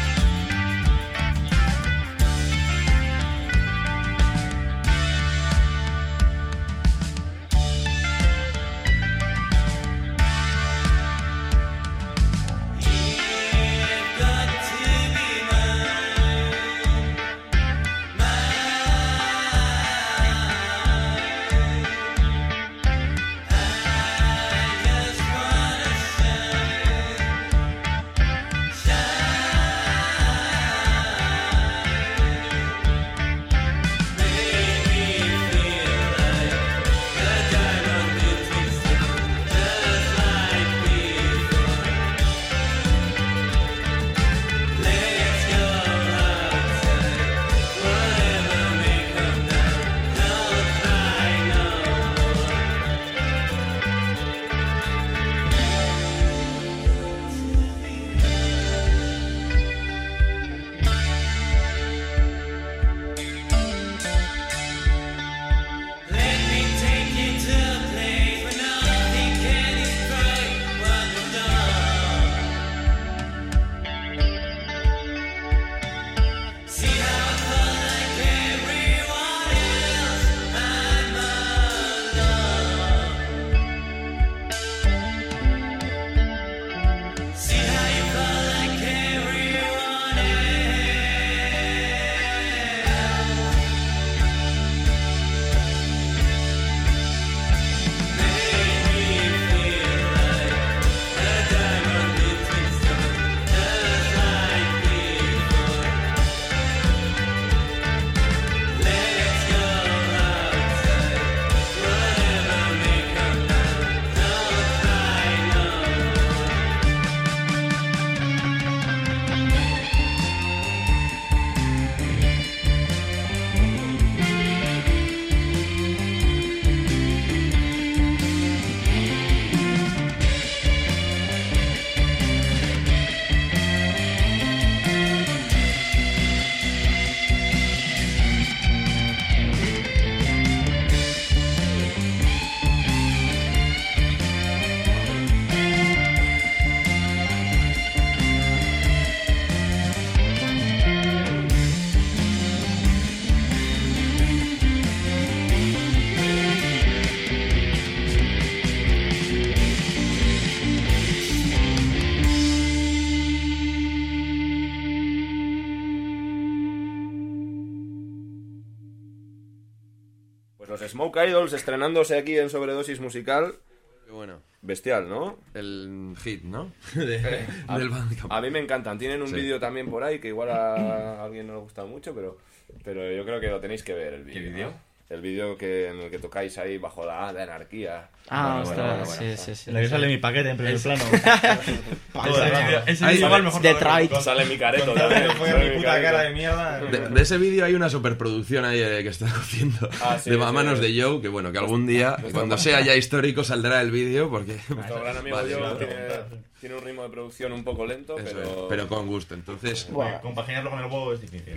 Los Smoke Idols estrenándose aquí en Sobredosis Musical. Qué bueno. Bestial, ¿no? El hit, ¿no? A, del Bandcamp. a mí me encantan. Tienen un Sí. vídeo también por ahí que igual a alguien no le gusta mucho, pero yo creo que lo tenéis que ver, el vídeo. ¿Qué vídeo? ¿no? El vídeo en el que tocáis ahí bajo la anarquía. Ostras, sí. En la que sale mi paquete en primer plano. Ese vídeo igual mejor Detroit. Sale mi careto Con también. Sale mi puta cara de mierda. De ese vídeo hay una superproducción ahí que está haciendo Sí, de sí. manos de Joe, que bueno, que algún día, cuando sea ya histórico, saldrá el vídeo, porque... Nuestro gran amigo Vale, Joe claro. tiene un ritmo de producción un poco lento, Eso pero... es, pero con gusto, entonces... Bueno, compaginarlo con el huevo es difícil.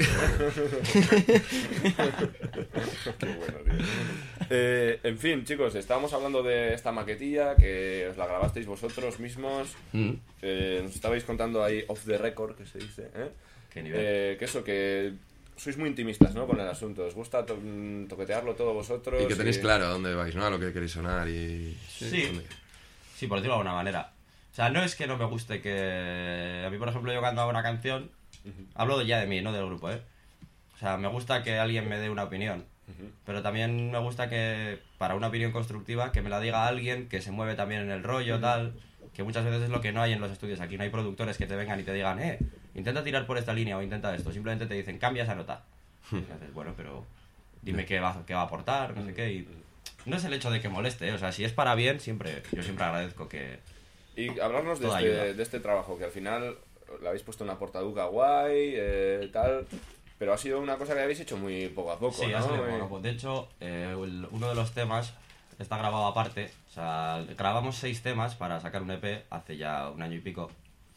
Qué bueno, tío. En fin, chicos, estábamos hablando de esta maquetilla que os la grabasteis vosotros mismos. Nos estabais contando ahí off the record, que se dice, ¿eh? Qué nivel. Que eso, que sois muy intimistas, ¿no? Con el asunto. Os gusta toquetearlo todo vosotros. Y que tenéis claro a dónde vais, ¿no? A lo que queréis sonar y... Sí, por decirlo de alguna manera. O sea, no es que no me guste que... A mí, por ejemplo, yo cuando hago una canción, hablo ya de mí, no del grupo, ¿eh? O sea, me gusta que alguien me dé una opinión. Pero también me gusta que, para una opinión constructiva, que me la diga alguien que se mueve también en el rollo, tal... Que muchas veces es lo que no hay en los estudios. Aquí no hay productores que te vengan y te digan, intenta tirar por esta línea o intenta esto. Simplemente te dicen, cambia esa nota. Y dices, bueno, pero dime qué va a aportar, no sé qué. Y no es el hecho de que moleste, o sea, si es para bien, yo siempre agradezco que... Y hablarnos Toda ayuda. de este trabajo, que al final le habéis puesto una portaduca guay, tal... Pero ha sido una cosa que habéis hecho muy poco a poco, Sí, ¿no? ha sido poco a poco. De hecho, uno de los temas está grabado aparte. O sea, grabamos 6 temas para sacar un EP hace ya 1 año y pico.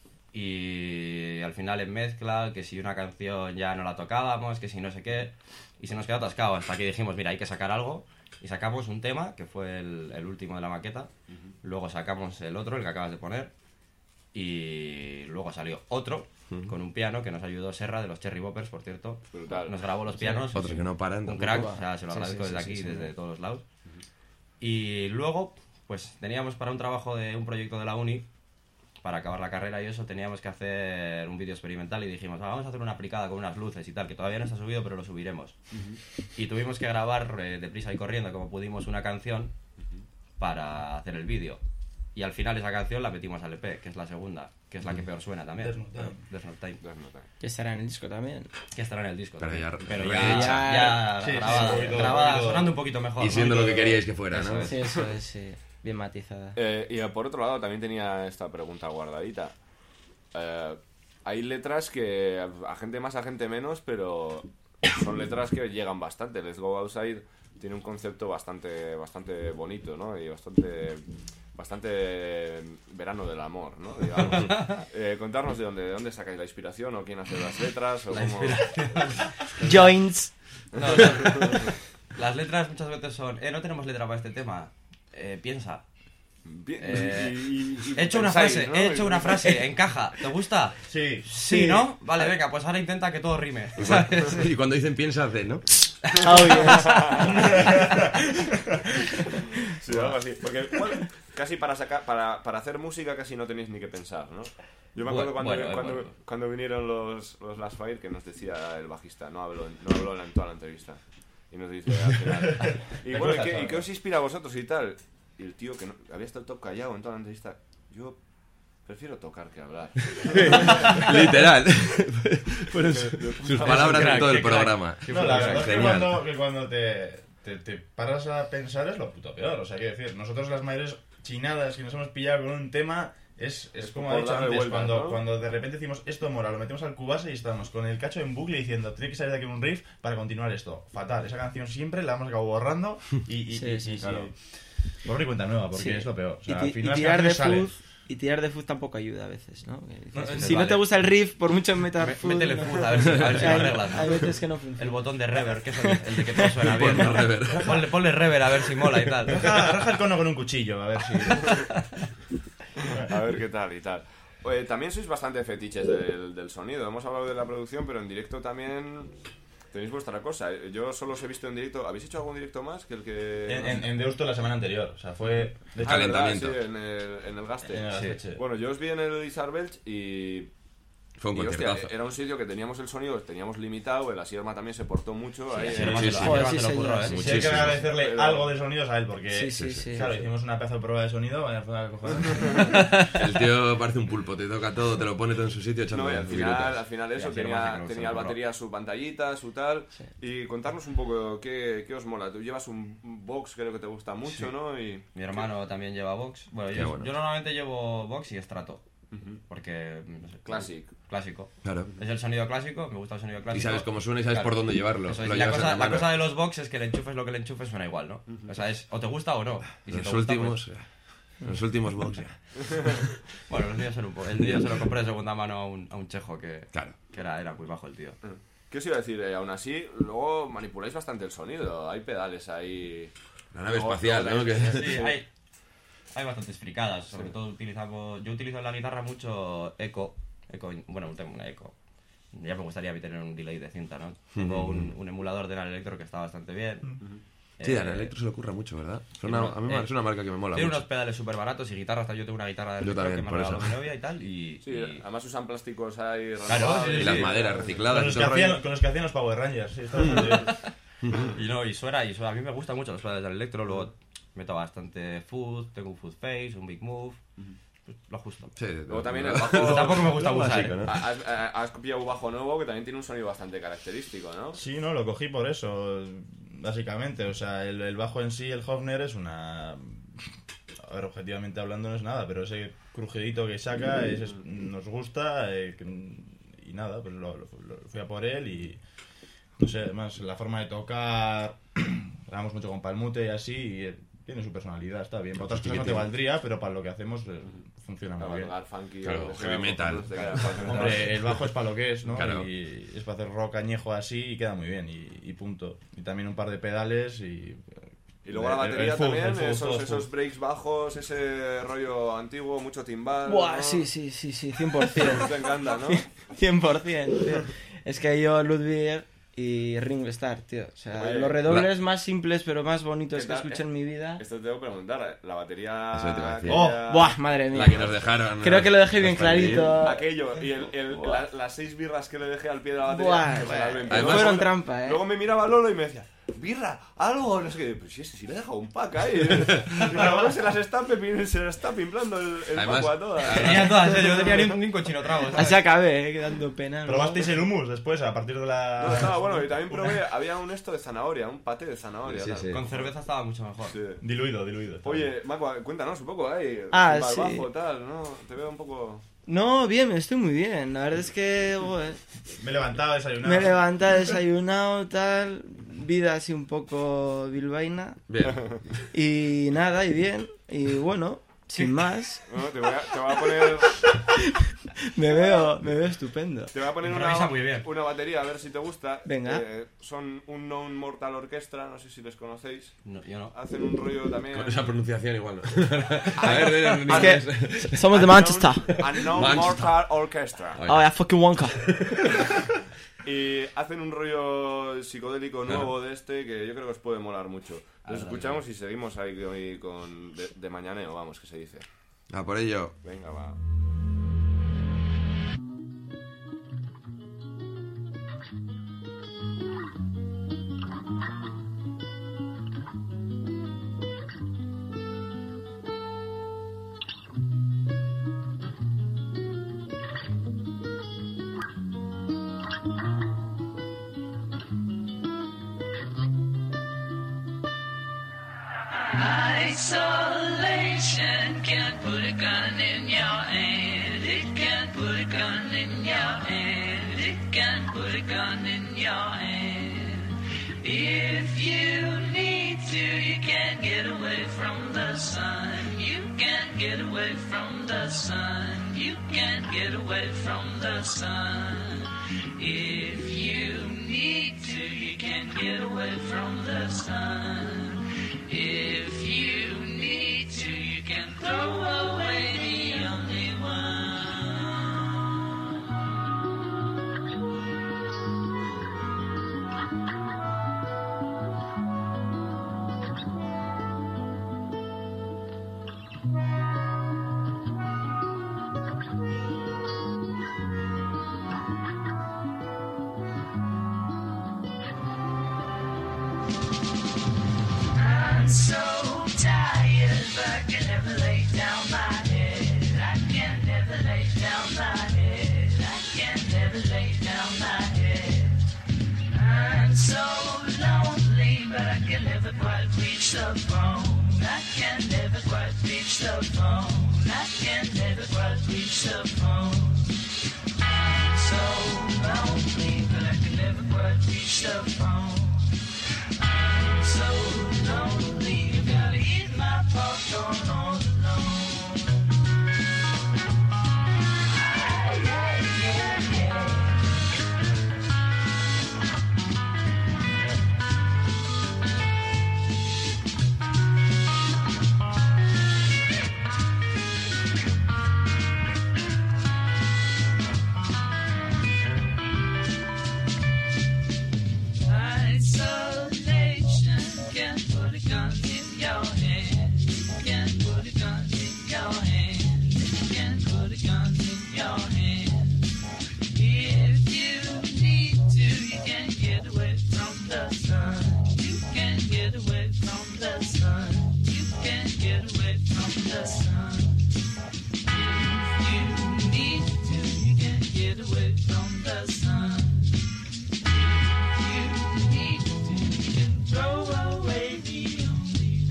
Y al final en mezcla, que si una canción ya no la tocábamos, que si no sé qué. Y se nos quedó atascado hasta que dijimos, mira, hay que sacar algo. Y sacamos un tema, que fue el último de la maqueta. Luego sacamos el otro, el que acabas de poner. Y luego salió otro, con un piano, que nos ayudó Serra, de los Cherry Boppers, por cierto. Brutal. Nos grabó los pianos. Otros que no paran. Un tampoco. crack, o sea, se lo agradezco desde aquí, desde todos los lados. Y luego, pues teníamos para un trabajo de un proyecto de la uni, para acabar la carrera y eso, teníamos que hacer un vídeo experimental y dijimos, vamos a hacer una aplicada con unas luces y tal, que todavía no está subido, pero lo subiremos. Y tuvimos que grabar deprisa y corriendo, como pudimos, una canción para hacer el vídeo. Y al final esa canción la metimos al EP, que es la segunda, que es la que peor suena también. Death Note Time. Que estará en el disco también. Que estará en el disco. Pero también. ya Pero rehecha. ya Sí, grabada, sí, grabada, sonando un poquito mejor. Y siendo ¿no? lo que queríais que fuera, Eso ¿no? es. Sí, eso es, sí. Bien matizada. Y por otro lado, también tenía esta pregunta guardadita. Hay letras que a gente más, a gente menos, pero son letras que llegan bastante. Let's Go Outside tiene un concepto bastante bonito, ¿no? Y bastante verano del amor, ¿no? Digamos. Contarnos de dónde sacáis la inspiración, o quién hace las letras, o cómo... Joints. No. Las letras muchas veces son, no tenemos letra para este tema, piensa. Bien. He hecho una pensáis, frase, ¿no? he hecho una frase, encaja, ¿te gusta? Sí. Sí, ¿no? Vale, venga, pues ahora intenta que todo rime, ¿sabes? Y cuando dicen piensa, hace, ¿no? Oh, yes. Sí, algo así. Porque bueno, casi para hacer música casi no tenéis ni que pensar, ¿no? Yo me acuerdo cuando vinieron los Last Fire, que nos decía el bajista, no habló en toda la entrevista. Y nos dice al final, y bueno, ¿y qué os inspira a vosotros y tal? Y el tío, que no, había estado todo callado en toda la entrevista, yo prefiero tocar que hablar. Literal. Fueron sus palabras en todo el programa. No, la verdad es que Genial. cuando te paras a pensar es lo puto peor. O sea, quiero decir, nosotros las mayores chinadas que nos hemos pillado con un tema es como ha dicho darle antes, vueltas, ¿no? cuando de repente decimos esto mola, lo metemos al cubase y estamos con el cacho en bucle diciendo tiene que salir de aquí un riff para continuar esto. Fatal, esa canción siempre la hemos acabado borrando y claro. borro y cuenta nueva, porque Sí. es lo peor. O sea, Y al final tirar de las canciones fuzz. Y tirar de fuzz tampoco ayuda a veces, ¿no? Que dices, No, si vale. no te gusta el riff, por mucho meter fuzz... Métele no. fuzz, a ver si lo arreglas. Hay veces que no funciona. El botón de reverb, que es el de que todo suena bien. Ponle ¿no? reverb. Ponle reverb a ver si mola y tal. Raja el cono con un cuchillo, a ver si... A ver qué tal y tal. También sois bastante fetiches del sonido. Hemos hablado de la producción, pero en directo también tenéis vuestra cosa. Yo solo os he visto en directo. ¿Habéis hecho algún directo más que el que...? En Deusto la semana anterior, o sea, fue... De Calentamiento. Sí, en el Gaste. En el Gaste. Bueno, yo os vi en el Isar Belch y Fue un Y hostia, conciertazo. era un sitio que teníamos el sonido, teníamos limitado, el Asierma también se portó mucho. Sí, ahí, Asierma sí, se sí. lo- Asierma Sí, se lo curró, señor, Sí, hay que agradecerle Pero- algo de sonidos a él, porque Sí. claro, hicimos una pedazo de prueba de sonido, vaya fue acojonante. El tío parece un pulpo, te toca todo, te lo pone todo en su sitio echando No, y al virutas. final eso, Y Asierma se tenía lo el curró. batería, su pantallita, su tal. Sí. Y contarnos un poco qué os mola. Tú llevas un box, creo que te gusta mucho, Sí. ¿no? Y... Mi hermano también lleva Vox. Bueno, Qué yo, bueno. yo normalmente llevo Vox y Strato. Porque, no sé, clásico. Claro. Es el sonido clásico, me gusta el sonido clásico. Y sabes cómo suena y sabes por dónde llevarlo. Eso es. Lo Y la llevas en cosa, la mano. de los Vox es que le enchufes lo que le enchufes suena igual, ¿no? O sea, es o te gusta o no. Y si Los te gusta, últimos... pues- Los últimos box ya. Bueno, los míos son un poco. El mío se lo compré de segunda mano a un chejo que Claro. era muy bajo el tío. ¿Qué os iba a decir? Aún así, luego manipuláis bastante el sonido. Hay pedales ahí... La nave Luego- espacial, luego ¿no? Que... Sí, hay bastantes fricadas. Sobre todo yo utilizo en la guitarra mucho eco. Bueno, tengo una eco. Ya me gustaría tener un delay de cinta, ¿no? Tengo un emulador de Dana Electro que está bastante bien. Sí, Dana Electro se le ocurra mucho, ¿verdad? sí, A mí es una marca que me mola Tiene mucho. unos pedales súper baratos y guitarras. Yo tengo una guitarra de Yo electro también, que me ha por regalado eso. mi novia y tal. Y Además usan plásticos ahí... Claro, renovables. sí, Y las maderas recicladas. Con y todo el rollo. los que hacían los Power Rangers, sí, está bastante bien. y suena. A mí me gustan mucho los pedales del electro. Luego meto bastante food, tengo un food face, un big move. Pues lo justo. Sí, Luego también el lo- bajo... Tampoco me gusta abusar. básico, ¿no? Has copiado un bajo nuevo que también tiene un sonido bastante característico, ¿no? Sí, no, lo cogí por eso, básicamente. O sea, el bajo en sí, el Hofner, es una... A ver, objetivamente hablando no es nada, pero ese crujidito que saca nos gusta y nada, pues lo fui a por él y... No sé, además la forma de tocar... Grabamos mucho con Palmute y así, y tiene su personalidad, está bien. Para otras cosas no te valdría, pero para lo que hacemos funciona muy Para bien. tocar funky... Claro, o lo que heavy sea, metal. pues, Claro. Hombre, el bajo es para lo que es, ¿no? Claro. Y es para hacer rock añejo así y queda muy bien, y punto. Y también un par de pedales y... Y luego la batería el full, también, el full, todo esos full. breaks bajos, ese rollo antiguo, mucho timbal. Buah, ¿no? sí, 100%. Te encanta, ¿no? 100%, tío. Es que yo, Ludwig y Ringo Starr, tío. O sea, Oye, los redobles más simples pero más bonitos ¿Qué que tal? escuché en mi vida. Esto te tengo que preguntar, la batería... Eso te iba a decir. aquella- Buah, madre mía. La que nos dejaron. Creo que lo dejé bien los Franklin. clarito. Aquello, y las 6 birras que le dejé al pie de la batería. Buah, que se las limpió. Además- Fueron trampa, Luego me miraba Lolo y me decía, birra, algo, no sé qué. Pues si le he dejado un pack ahí. Y luego se las está pimplando el Además- paco a todas. Tenía todas, yo no tenía ni un cochino trago. ¿sabes? Así acabé, quedando pena. ¿no? ¿Probasteis el hummus después, a partir de la...? No, estaba bueno, y también probé, había un esto de zanahoria, un paté de zanahoria. Sí, tal. sí. Con cerveza estaba mucho mejor. Sí. Diluido. Oye, Maco, cuéntanos un poco ahí. Ah, al sí. bajo, tal, ¿no? Te veo un poco... No, bien, estoy muy bien. La verdad es que joder, Me he levantado, desayunado. me he levantado, desayunado, tal. Vida así un poco bilbaína. Bien. Y nada, y bien. Y bueno, sin más, No, te voy a poner... me veo estupendo. Te voy a poner Improvisa muy bien. una batería a ver si te gusta. Venga. Son un Non Mortal Orchestra, no sé si les conocéis. No, yo no. Hacen un rollo también. Con esa pronunciación igual. ¿No? A ver, Es que somos de Manchester. Unknown Manchester. Mortal Orchestra. Oh, yeah, fucking Wonka. Y hacen un rollo psicodélico nuevo de este que yo creo que os puede molar mucho. Los escuchamos y seguimos ahí con de mañaneo, vamos, que se dice. A por ello. Venga, va. Isolation can't put a gun in your hand. It can't put a gun in your hand. It can't put a gun in your hand. If you need to, you can't get away from the sun. You can't get away from the sun. You can't get away from the sun. If you need to, you can't get away from the sun. If you need to, you can throw away the only one. phone. I can never quite reach the phone. I'm so lonely, but I can never quite reach the phone. I'm so lonely, I gotta eat my popcorn all alone. Isolation can't put a gun in your hand. Can't put a gun in your hand. Can't put a gun in your hand. If you need to, you can get away from the sun. You can get away from the sun. You can get away from the sun. If you need to, you can get away from the sun. Throw away the only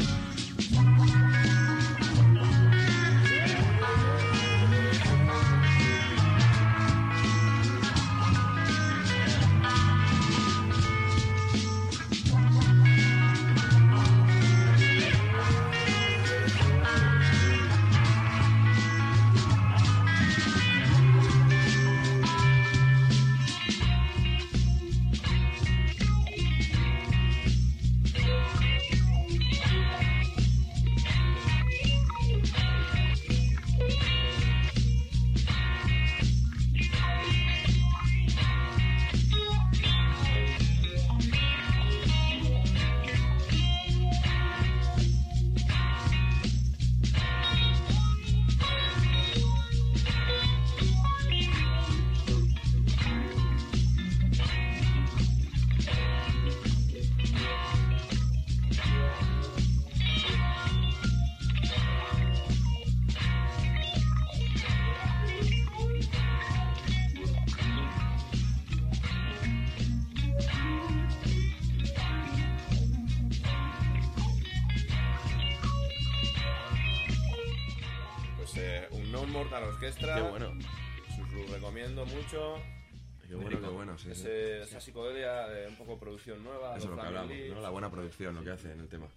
Un No Mortal Orchestra. Qué bueno. Lo recomiendo mucho. Qué bueno, sí. Esa psicodelia, un poco producción nueva. Eso es lo que Flaming hablamos, Lips. ¿no? La buena producción, lo que hace en el tema.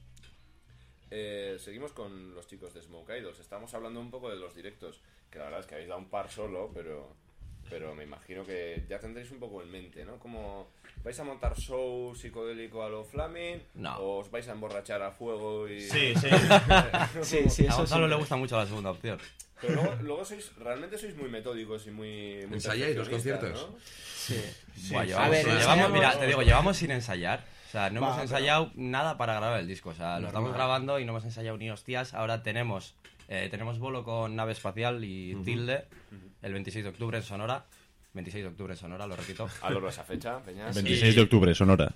Seguimos con los chicos de Smoke Idols. Estamos hablando un poco de los directos, que la verdad es que habéis dado un par solo, pero me imagino que ya tendréis un poco en mente, ¿no? Como, ¿vais a montar show psicodélico a lo Flaming? No. ¿O os vais a emborrachar a fuego y...? Sí. Sí, A eso Gonzalo sí. le gusta mucho la segunda opción. Pero luego realmente sois muy metódicos y muy ¿Ensayáis los perfeccionistas, conciertos? ¿no? Buah, A ver, ensayamos- mira, te digo, llevamos sin ensayar. O sea, no Va, hemos pero- ensayado nada para grabar el disco. O sea, lo estamos Normal. grabando y no hemos ensayado ni hostias. Ahora tenemos bolo con Nave Espacial y Tilde el 26 de octubre en Sonora. 26 de octubre en Sonora, lo repito. Valoro esa fecha, Peñas. 26 de octubre, Sonora.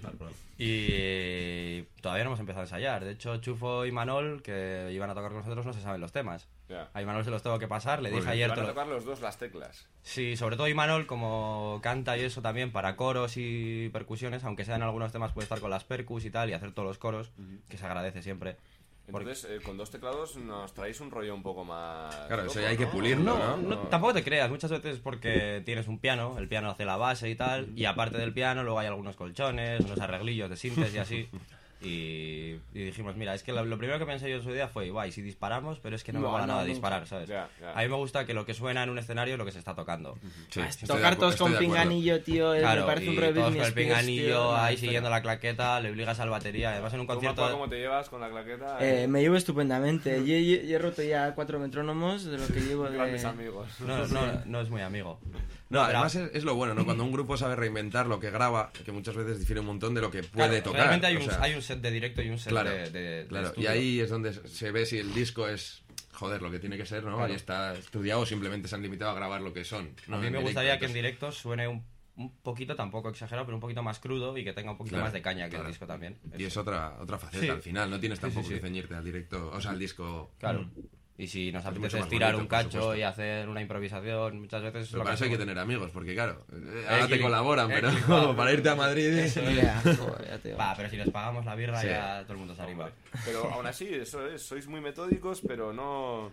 Y todavía no hemos empezado a ensayar. De hecho, Chufo y Manol, que iban a tocar con nosotros, no se saben los temas. Ya. A Imanol se los tengo que pasar. Le Muy dije bien. ayer... Van a te lo- tocar los dos las teclas. Sí, sobre todo Imanol, como canta y eso también para coros y percusiones, aunque sean algunos temas puede estar con las percus y tal y hacer todos los coros, que se agradece siempre. Entonces, con dos teclados nos traéis un rollo un poco más... Claro, eso loco, ya hay que ¿no? pulirlo, ¿no? No, tampoco te creas, muchas veces porque tienes un piano, el piano hace la base y tal, y aparte del piano luego hay algunos colchones, unos arreglillos de sintes y así. Y dijimos, mira, es que lo primero que pensé yo en su día fue, guay, si disparamos, pero es que no me No, mola no, nada nunca. disparar, ¿sabes? Ya, ya. A mí me gusta que lo que suena en un escenario es lo que se está tocando. Sí, estoy Tocar de todos estoy con de acuerdo. pinganillo, tío, Claro, me parece un y rollo de todos Britney con el Spears, pinganillo tío, ahí una siguiendo la claqueta, le obligas al batería, además en un ¿Tú, concierto... Mapa, cómo te llevas con la claqueta? Me llevo estupendamente. Yo he roto ya 4 metrónomos de lo que llevo de... Grandes amigos. No es muy amigo. No, Pero- además es lo bueno, ¿no? Cuando un grupo sabe reinventar lo que graba, que muchas veces difiere un montón de lo que puede Claro, tocar. realmente hay o un, sea, hay un set de directo y un set claro, de claro. Y estudio. ahí es donde se ve si el disco es, joder, lo que tiene que ser, ¿no? Claro. Ahí está estudiado o simplemente se han limitado a grabar lo que son. ¿no? A mí En me directo, gustaría que en entonces- directo suene un poquito, tampoco exagerado, pero un poquito más crudo y que tenga un poquito Claro, más de caña que claro. el disco también. Y es otra faceta Sí. al final, no tienes Sí, tampoco sí, que sí. ceñirte al directo, o sea, al disco. Claro. Y si nos Es mucho apetece más estirar bonito, un por cacho supuesto. y hacer una improvisación, muchas veces... Pero lo para eso hay que hacemos. tener amigos, porque claro, ahora te clic, colaboran, pero clic, como para irte a Madrid... Pero si nos pagamos la birra Sí. ya todo el mundo se anima. Pero aún así, eso es, sois muy metódicos, pero no...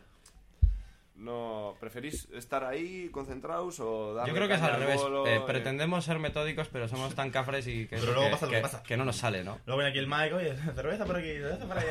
¿Preferís estar ahí concentrados o darle Yo creo que es caña al revés. bolo, Pretendemos ser metódicos, pero somos tan cafres y que, Pero luego pasa lo que pasa. que no nos sale, ¿no? Luego viene aquí el Mike, oye, cerveza por aquí, cerveza por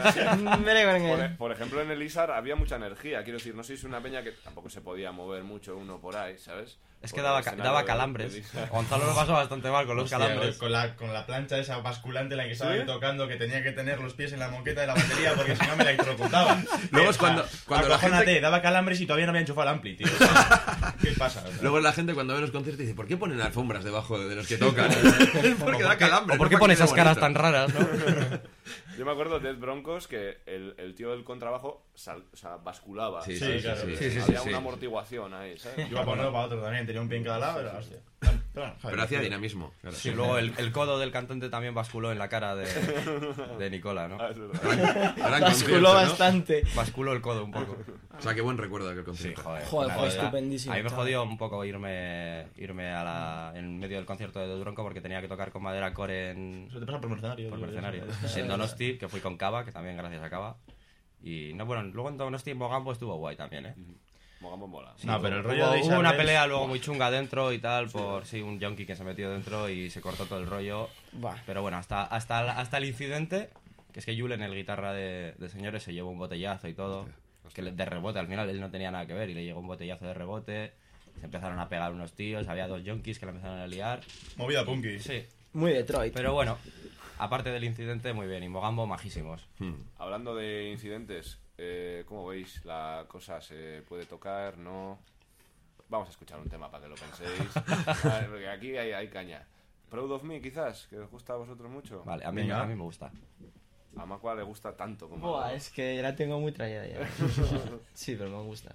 allá. Por ejemplo, en el Isar había mucha energía. Quiero decir, no sois una peña que tampoco se podía mover mucho uno por ahí, ¿sabes? Es Por que el daba escenario del calambres. Isar. Gonzalo lo pasó bastante mal con los Hostia, calambres. con la plancha esa basculante en la que estaba ¿Sí? yo tocando, que tenía que tener los pies en la moqueta de la batería porque si no me electrocutaba. Luego es cuando la Acojónate, gente... daba calambres y todavía no había enchufado el ampli, tío. O sea, ¿qué pasa? O sea, Luego la gente cuando ve los conciertos dice, ¿por qué ponen alfombras debajo de los que tocan? Porque da calambre. ¿O por qué pones esas caras tan raras, no? Yo me acuerdo de Ed Broncos que el tío del contrabajo basculaba. Sí, ¿sabes? sí, claro. Había una amortiguación ahí, ¿sabes? yo iba para uno para otro también, tenía un pie en cada lado, era hostia. Pero hacía dinamismo. Claro. Sí, luego el codo del cantante también basculó en la cara de Nicola, ¿no? Ah, es verdad. Gran Basculó concierto, ¿no? bastante. Basculó el codo un poco. O sea, qué buen recuerdo de aquel Sí, concierto. joder. Joder, la fue verdad. estupendísimo, A mí me chaval. jodió un poco irme en medio del concierto de Dudronco porque tenía que tocar con Madera Core Eso te pasa por mercenario. por tío, mercenario. eso. En Donosti, que fui con Cava, que también gracias a Cava. Y no, bueno, luego en Donosti en Mogambo estuvo guay también, ¿eh? Mogambo mola. No, pero el rollo de Hubo una Isabel- pelea luego muy chunga dentro y tal, por un yonki que se metió dentro y se cortó todo el rollo. Buah. Pero bueno, hasta el incidente, que es que Julen, el guitarra de Señores, se llevó un botellazo y todo. Que de rebote, al final él no tenía nada que ver y le llegó un botellazo de rebote. Se empezaron a pegar unos tíos, había dos yonkis que la empezaron a liar. Movida punky. Sí, Muy Detroit. pero bueno, aparte del incidente, muy bien. Y Mogambo, majísimos. Hablando de incidentes, ¿cómo veis? ¿La cosa se puede tocar? ¿No? Vamos a escuchar un tema para que lo penséis. A ver, porque aquí hay caña. Proud of Me, quizás, que os gusta a vosotros mucho. Vale, a mí me gusta. A Macua le gusta tanto como... Buah, es que la tengo muy traída ya. Sí, pero me gusta.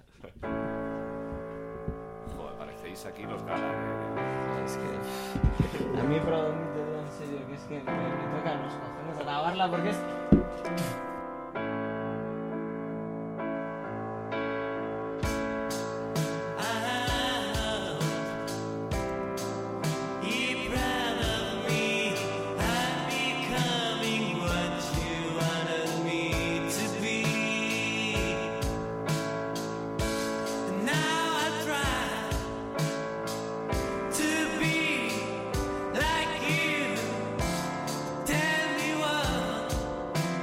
Joder, parecéis aquí los galas. Es que... A mí, pero en serio, que es que me tocan los cojones alabarla porque es... Like you, tell me what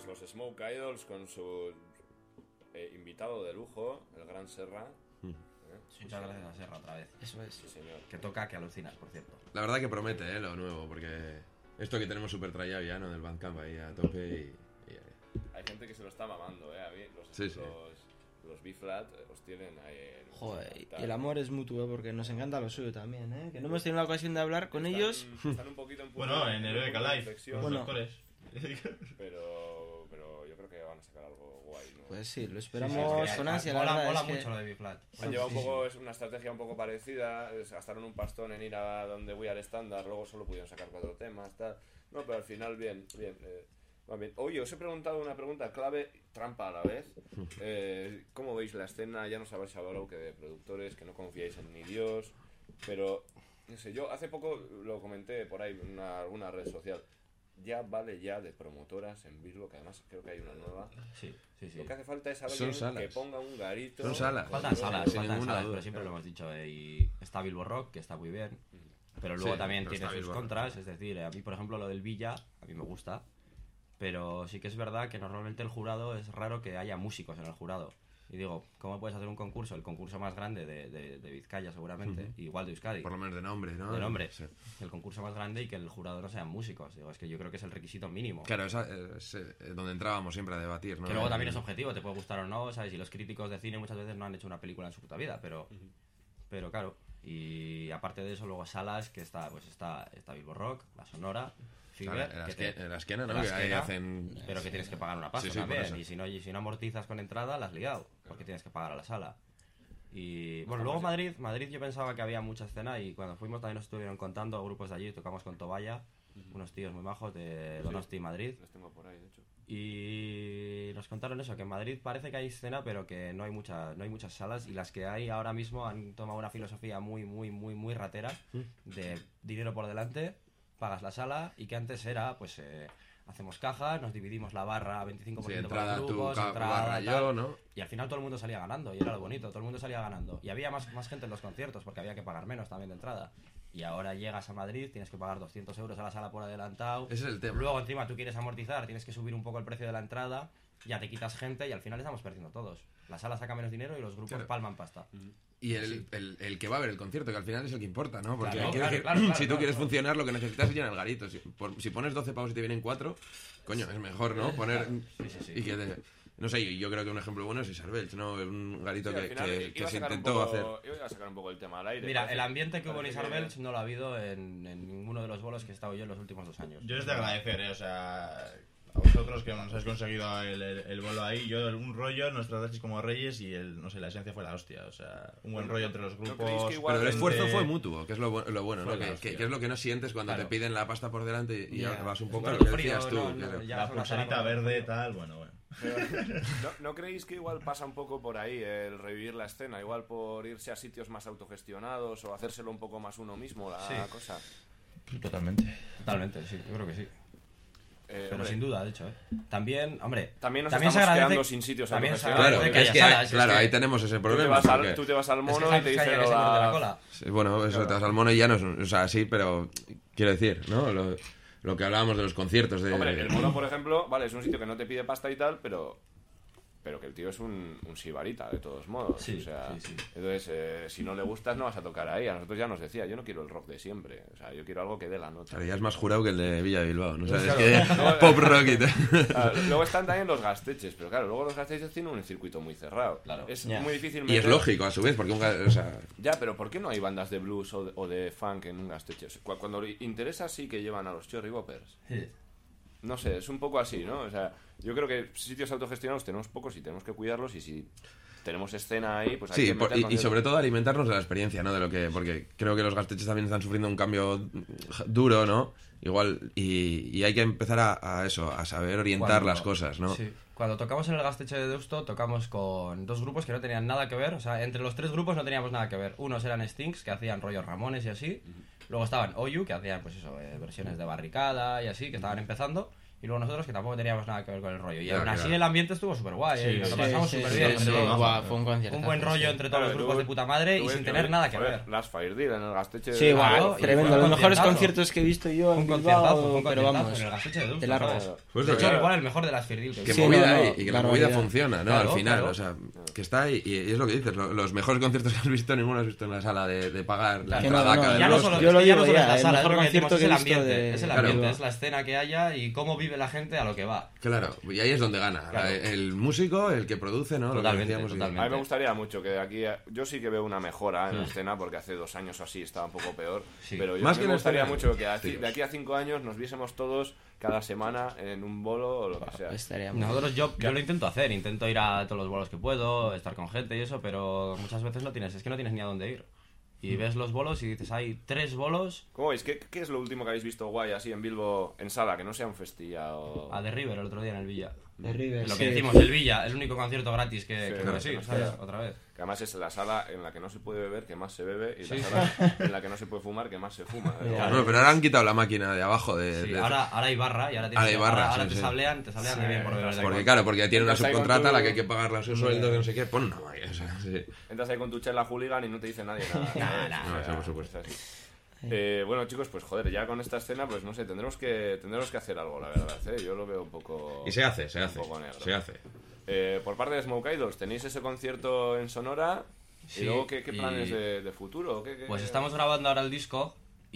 los Smoke Idols con su invitado de lujo, el gran Serra. Muchas gracias a Serra otra vez. Eso es. Sí, señor. Que toca, que alucinas, por cierto. La verdad que promete, lo nuevo, porque esto que tenemos súper trallado ya, ¿no? Del Bandcamp ahí a tope y Hay gente que se lo está mamando, a mí Sí, sí. los B-Flat los tienen ahí en... Joder, y el amor es mutuo, porque nos encanta lo suyo también, ¿eh? Que no hemos tenido la ocasión de hablar con ellos. Están un poquito en Bueno, en Heroica Life, inflexión, los doctores. pero yo creo que van a sacar algo guay, ¿no? Pues sí, lo esperamos con ansia, la verdad. Mola es que... mucho lo de B-Flat. Han llevado un poco, es una estrategia un poco parecida, gastaron un pastón en ir a donde voy al estándar, luego solo pudieron sacar 4 temas, tal. No, pero al final bien. Va bien. Oye, os he preguntado una pregunta clave, trampa a la vez. ¿Cómo veis la escena? Ya nos habéis hablado que de productores, que no confiáis en ni Dios, pero no sé, yo hace poco lo comenté por ahí en alguna red social. Ya vale ya de promotoras en Bilbo, que además creo que hay una nueva. Sí. Lo que hace falta es Son alguien salas. que ponga un garito. Son salas. Faltan salas, sin ninguna duda. pero siempre lo hemos dicho. Y está Bilbo Rock, que está muy bien. Pero luego Sí, también pero tiene está sus Bilbo Rock. contras. Es decir, a mí, por ejemplo, lo del Villa, a mí me gusta. Pero sí que es verdad que normalmente el jurado es raro que haya músicos en el jurado. Y digo, ¿cómo puedes hacer un concurso? El concurso más grande de Vizcaya, seguramente. Igual de Euskadi. Por lo menos de nombre, ¿no? De nombre. Sí. El concurso más grande y que el jurado no sean músicos. Digo, es que yo creo que es el requisito mínimo. Claro, es donde entrábamos siempre a debatir, ¿no? Que luego también es objetivo, te puede gustar o no, ¿sabes? Y los críticos de cine muchas veces no han hecho una película en su puta vida, pero claro. Y aparte de eso, luego salas, que está Bilbo Rock, La Sonora, Fiverr, Claro, que en la esquina, ¿no? en la Que ahí esquina, hacen... pero que tienes que pagar una pasta Sí, sí, por también. eso. Y si no amortizas con entrada, la has liado, porque tienes que pagar a la sala. Y bueno, luego Madrid yo pensaba que había mucha escena y cuando fuimos también nos estuvieron contando grupos de allí, tocamos con Tobaya, unos tíos muy majos de Donosti, Madrid. Los tengo por ahí, de hecho. Y nos contaron eso, que en Madrid parece que hay escena, pero que no hay muchas salas, y las que hay ahora mismo han tomado una filosofía muy ratera de dinero por delante, pagas la sala, y que antes era, pues, hacemos caja, nos dividimos la barra 25% Sí, por entrada los tú, grupos, barra tal, yo, ¿no? y al final todo el mundo salía ganando, y era lo bonito, todo el mundo salía ganando. Y había más gente en los conciertos, porque había que pagar menos también de entrada. Y ahora llegas a Madrid, tienes que pagar 200 euros a la sala por adelantado. Ese es el tema. Luego encima tú quieres amortizar, tienes que subir un poco el precio de la entrada, ya te quitas gente y al final estamos perdiendo todos. La sala saca menos dinero y los grupos palman pasta. Y el que va a ver el concierto, que al final es el que importa, ¿no? Porque Claro, quiero decir, claro, si tú quieres funcionar, lo que necesitas es llenar el garito. Si pones 12 pavos y te vienen 4, coño, es mejor, ¿no? Poner... Sí. Y que no sé, yo creo que un ejemplo bueno es Isarbelch, ¿no? Un garito Sí, al final que iba a se sacar un intentó poco- hacer. Iba a sacar un poco el tema al aire. Mira, parece- el ambiente que hubo en parece Isarbelch no lo ha habido en ninguno de los bolos que he estado yo en los últimos 2 años. Yo es de agradecer, o sea, a vosotros que nos habéis conseguido el bolo ahí. Yo, un rollo, nos tratasteis como reyes y no sé, la esencia fue la hostia. O sea, un buen rollo entre los creéis grupos. que igual- Pero el esfuerzo gente- fue mutuo, que es lo bueno, Fue ¿no? la Que hostia. es lo que no sientes cuando Claro. te piden la pasta por delante y Ya. vas un poco Claro, a lo que frío, decías tú. no, claro. ya. La pulserita verde, tal, bueno. Pero, ¿no creéis que igual pasa un poco por ahí el revivir la escena? Igual por irse a sitios más autogestionados o hacérselo un poco más uno mismo la Sí. cosa. Totalmente, sí, yo creo que sí. Pero Hombre, sin duda, de hecho, ¿eh? También, hombre... También nos se estamos agradece- quedando sin sitios también se autogestionados. Claro, agradece que es haya que, salas, claro, es que- ahí tenemos ese Tú te, problema. vas al, porque- tú te vas al mono es y te que dice haya que lo se muerde la da- cola. Sí, bueno, eso te vas al mono y ya no es... O sea, sí, pero quiero decir, ¿no? Lo que hablábamos de los conciertos de... Hombre, el mono, por ejemplo, vale, es un sitio que no te pide pasta y tal, pero que el tío es un sibarita, de todos modos. Sí, o sea, sí. Entonces, si no le gustas, no vas a tocar ahí. A nosotros ya nos decía, yo no quiero el rock de siempre. O sea, yo quiero algo que dé la nota. Claro, ya es más jurado que el de Villa de Bilbao, ¿no? ¿Sabes? Claro. Que pop rock y tal. Claro, luego están también los gasteches, pero claro, luego los gasteches tienen un circuito muy cerrado. Claro. Es Ya. muy difícil Y es meter- lógico, a su vez, porque o sea, Ya, pero ¿por qué no hay bandas de blues o de funk en un gasteche? Cuando interesa sí que llevan a los Cherry Boppers. Sí. No sé, es un poco así, ¿no? O sea, yo creo que sitios autogestionados tenemos pocos y tenemos que cuidarlos, y si tenemos escena ahí, pues hay sí, que meternos y sobre todo alimentarnos de la experiencia, ¿no? De lo que, porque creo que los gasteches también están sufriendo un cambio duro, ¿no? Igual, y hay que empezar a eso, a saber orientar Cuando- las cosas, ¿no? Sí. Cuando tocamos en el Gasteche de Deusto, tocamos con 2 grupos que no tenían nada que ver. O sea, entre los 3 grupos no teníamos nada que ver. Unos eran Stinks, que hacían rollos Ramones y así. Luego estaban Oyu, que hacían, pues eso, versiones de Barricada y así, que estaban empezando. y luego nosotros que tampoco teníamos nada que ver con el rollo. Y Claro, aún así claro. el ambiente estuvo súper guay, nos lo pasamos súper bien. Fue un concierto. Un buen rollo entre todos los grupos de puta madre y sin tener nada que ver. Las Firedeal en el Gasteche. Sí, Claro, guau, y tremendo. fue un Los mejores conciertazo. conciertos que he visto yo en Un Bilbao, conciertazo, pero vamos, en el Gasteche de de Dulce, largo. ¿sabes? Pues De lo hecho, que- igual el mejor de las Firedeal que Que Sí, movida no, hay no, y que la la movida barbaridad. funciona, ¿no? Claro, Al final, claro. o sea, que está ahí y es lo que dices, los mejores conciertos que has visto, ninguno has visto en la sala de pagar la Que no, entrada no, cada Ya no dos. solo, yo lo ya no digo solo ya, es la el sala, mejor es lo que decimos, concierto es que el he visto ambiente, de- es el Claro. ambiente, es la escena que haya y cómo vive la gente a lo que va. Claro, y ahí es donde gana. Claro. El músico, el que produce, ¿no? Lo que Totalmente, decíamos, y- totalmente. A mí me gustaría mucho que de aquí yo sí que veo una mejora en la escena porque hace 2 años o así estaba un poco peor, Sí. pero yo Más a mí que me en gustaría escena, mucho que sí. de aquí a 5 años nos viésemos todos cada semana en un bolo o lo que sea. Estaría muy Nosotros, yo lo intento hacer, intento ir a todos los bolos que puedo, estar con gente y eso, pero muchas veces no tienes ni a dónde ir. Y ves los bolos y dices, hay 3 bolos. ¿Cómo veis? ¿Qué es lo último que habéis visto guay así en Bilbo en sala? Que no sea un festilla o... A The River el otro día en el Villa. de River, Lo sí. que decimos, el Villa, el único concierto gratis que Sí, claro, sí, ¿sabes? sí. Otra vez. Que además es la sala en la que no se puede beber que más se bebe y Sí, la sí. sala en la que no se puede fumar que más se fuma. Bueno, pero ahora han quitado la máquina de abajo de... Sí, de- ahora hay barra y ahora, Ahora hay barra, ahora sí, te sí. sablean de bien por beber. de Porque alcohol. claro, porque tiene una Estás ahí con subcontrata a la tu- que hay que pagarle a su sueldo, que no sé qué, pues no, o sea, sí. Entras ahí con tu chela hooligan y no te dice nadie nada. no, eso por supuesto. Es así. Bueno, chicos, pues joder, ya con esta escena, pues no sé, tendremos que hacer algo, la verdad, ¿eh? Yo lo veo un poco... Y se hace, un poco negro. se hace. Por parte de Smoke Idols, ¿tenéis ese concierto en Sonora? Sí, ¿Y luego qué y- planes de futuro? Pues estamos grabando ahora el disco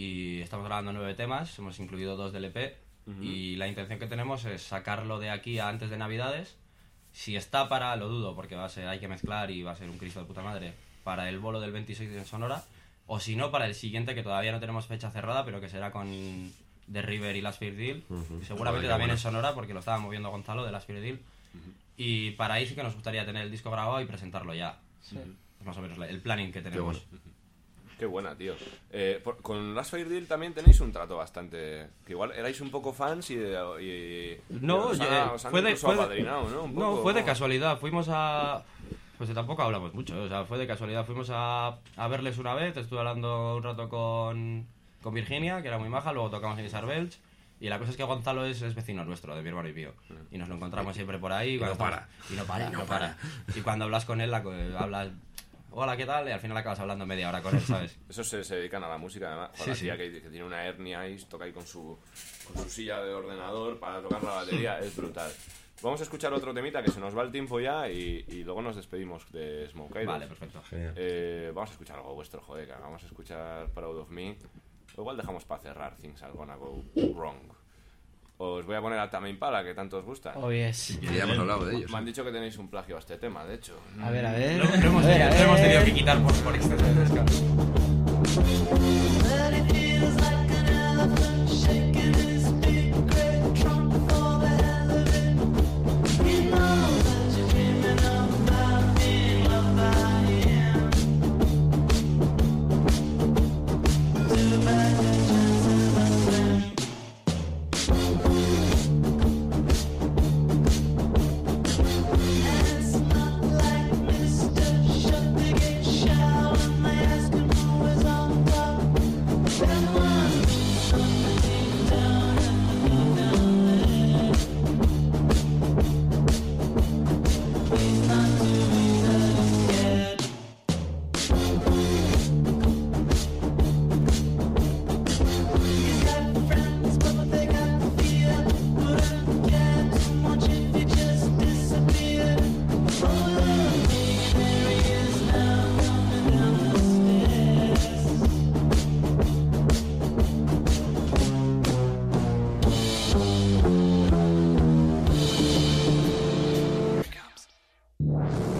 y estamos grabando 9 temas, hemos incluido 2 del EP y la intención que tenemos es sacarlo de aquí a antes de Navidades. Si está para, lo dudo, porque hay que mezclar y va a ser un Cristo de puta madre, para el bolo del 26 en Sonora, o si no, para el siguiente, que todavía no tenemos fecha cerrada, pero que será con The River y Las Firedeal, y seguramente Joder, también qué en Sonora, porque lo estaba moviendo Gonzalo de Las Firedeal, y para ahí sí que nos gustaría tener el disco grabado y presentarlo ya. Es más o menos el planning que tenemos. bueno. Qué buena, tío. Con Last Firedeal también tenéis un trato bastante... Que igual erais un poco fans y No, os han incluso apadrinado, ¿no? Un no, poco, fue de casualidad. Fuimos a... Pues tampoco hablamos mucho, o sea, fue de casualidad. Fuimos a verles una vez, estuve hablando un rato con Virginia, que era muy maja, luego tocamos en Isar Belch, y la cosa es que Gonzalo es vecino nuestro, de mi hermano y mío. Y nos lo encontramos siempre por ahí. no para. Y no para. Y cuando hablas con él, hablas... Hola, ¿qué tal? Y al final acabas hablando media hora con él, ¿sabes? Esos se dedican a la música, además. Joder, Sí, la tía que tiene una hernia y toca ahí con su silla de ordenador para tocar la batería. Es brutal. Vamos a escuchar otro temita que se nos va el tiempo ya y luego nos despedimos de Smoke Idols. Vale, perfecto. Vamos a escuchar algo vuestro, joder. Vamos a escuchar Proud of Me. O igual dejamos para cerrar Things Are Gonna Go Wrong. Os voy a poner a Tame Impala, que tanto os gusta. Oh, yes. Y ya hemos hablado de ellos. Me han dicho que tenéis un plagio a este tema, de hecho. A ver, a ver. Lo hemos tenido que quitar por exceso de descanso. But it feels like an elephant shaking his big great trunk for the hell of it. You know that you're dreaming about being loved by him. Too bad your chances are slim. And it's not like Mr. Shut the Gate shout when they ask him who is on top. There's one something down and down there. He's not too easily scared. He's got friends, but they got fear. Wouldn't care too much if he just disappeared. Oh, look, there he is now, coming down the stairs. Here he comes.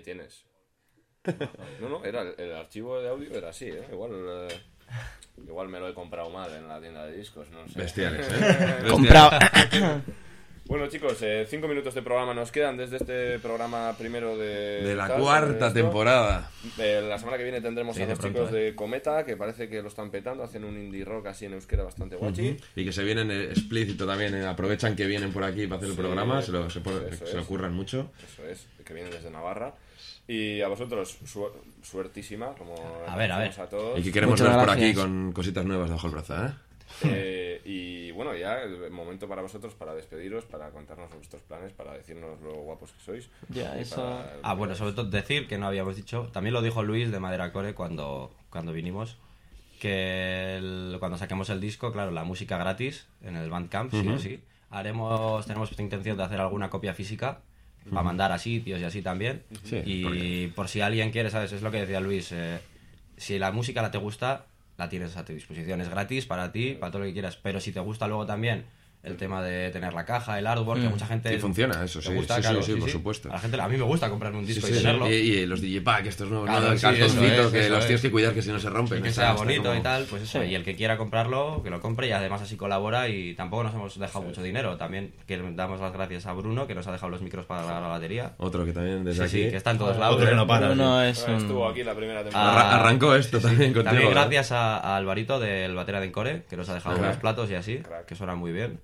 tienes. No, era el archivo de audio era así, ¿eh? Igual me lo he comprado mal en la tienda de discos, no sé. Bestiales, ¿eh? Comprado. Bueno, chicos, 5 minutos de programa nos quedan desde este programa primero de la cuarta temporada. La semana que viene tendremos a los chicos de Cometa, que parece que lo están petando, hacen un indie rock así en euskera bastante guachi. Y que se vienen explícito también, aprovechan que vienen por aquí para hacer el programa, se lo curran mucho. Eso es, que vienen desde Navarra. Y a vosotros, suertísima, como a ver. a todos. Y que queremos veros por aquí con cositas nuevas bajo el brazo, ¿eh? Y bueno, ya el momento para vosotros para despediros, para contarnos vuestros planes, para decirnos lo guapos que sois. Ya, eso. Bueno, sobre todo decir que no habíamos dicho, también lo dijo Luis de Madera Core cuando vinimos, que cuando saquemos el disco, claro, la música gratis en el Bandcamp, sí o sí. Tenemos intención de hacer alguna copia física para mandar a sitios y así también. Sí, y por si alguien quiere, ¿sabes? Es lo que decía Luis, si la música te gusta, la tienes a tu disposición, es gratis para ti, para todo lo que quieras, pero si te gusta luego también el tema de tener la caja, el artwork, que mucha gente... Y funciona eso, sí, gusta, sí, por supuesto. A mí me gusta comprar un disco y tenerlo. Y los Digipack, estos nuevos, claro, el cartoncito, que los tienes que cuidar que si no se rompen. Y que sea bonito y tal, pues eso. Y el que quiera comprarlo, que lo compre, y además así colabora, y tampoco nos hemos dejado mucho dinero. También que damos las gracias a Bruno, que nos ha dejado los micros para la batería. Otro que también desde aquí... Sí, que está en todos lados. Otro que no para. Bruno estuvo aquí la primera temporada. Arrancó esto también contigo. También gracias a Alvarito del Batera de Encore, que nos ha dejado unos platos y así, que suenan muy bien.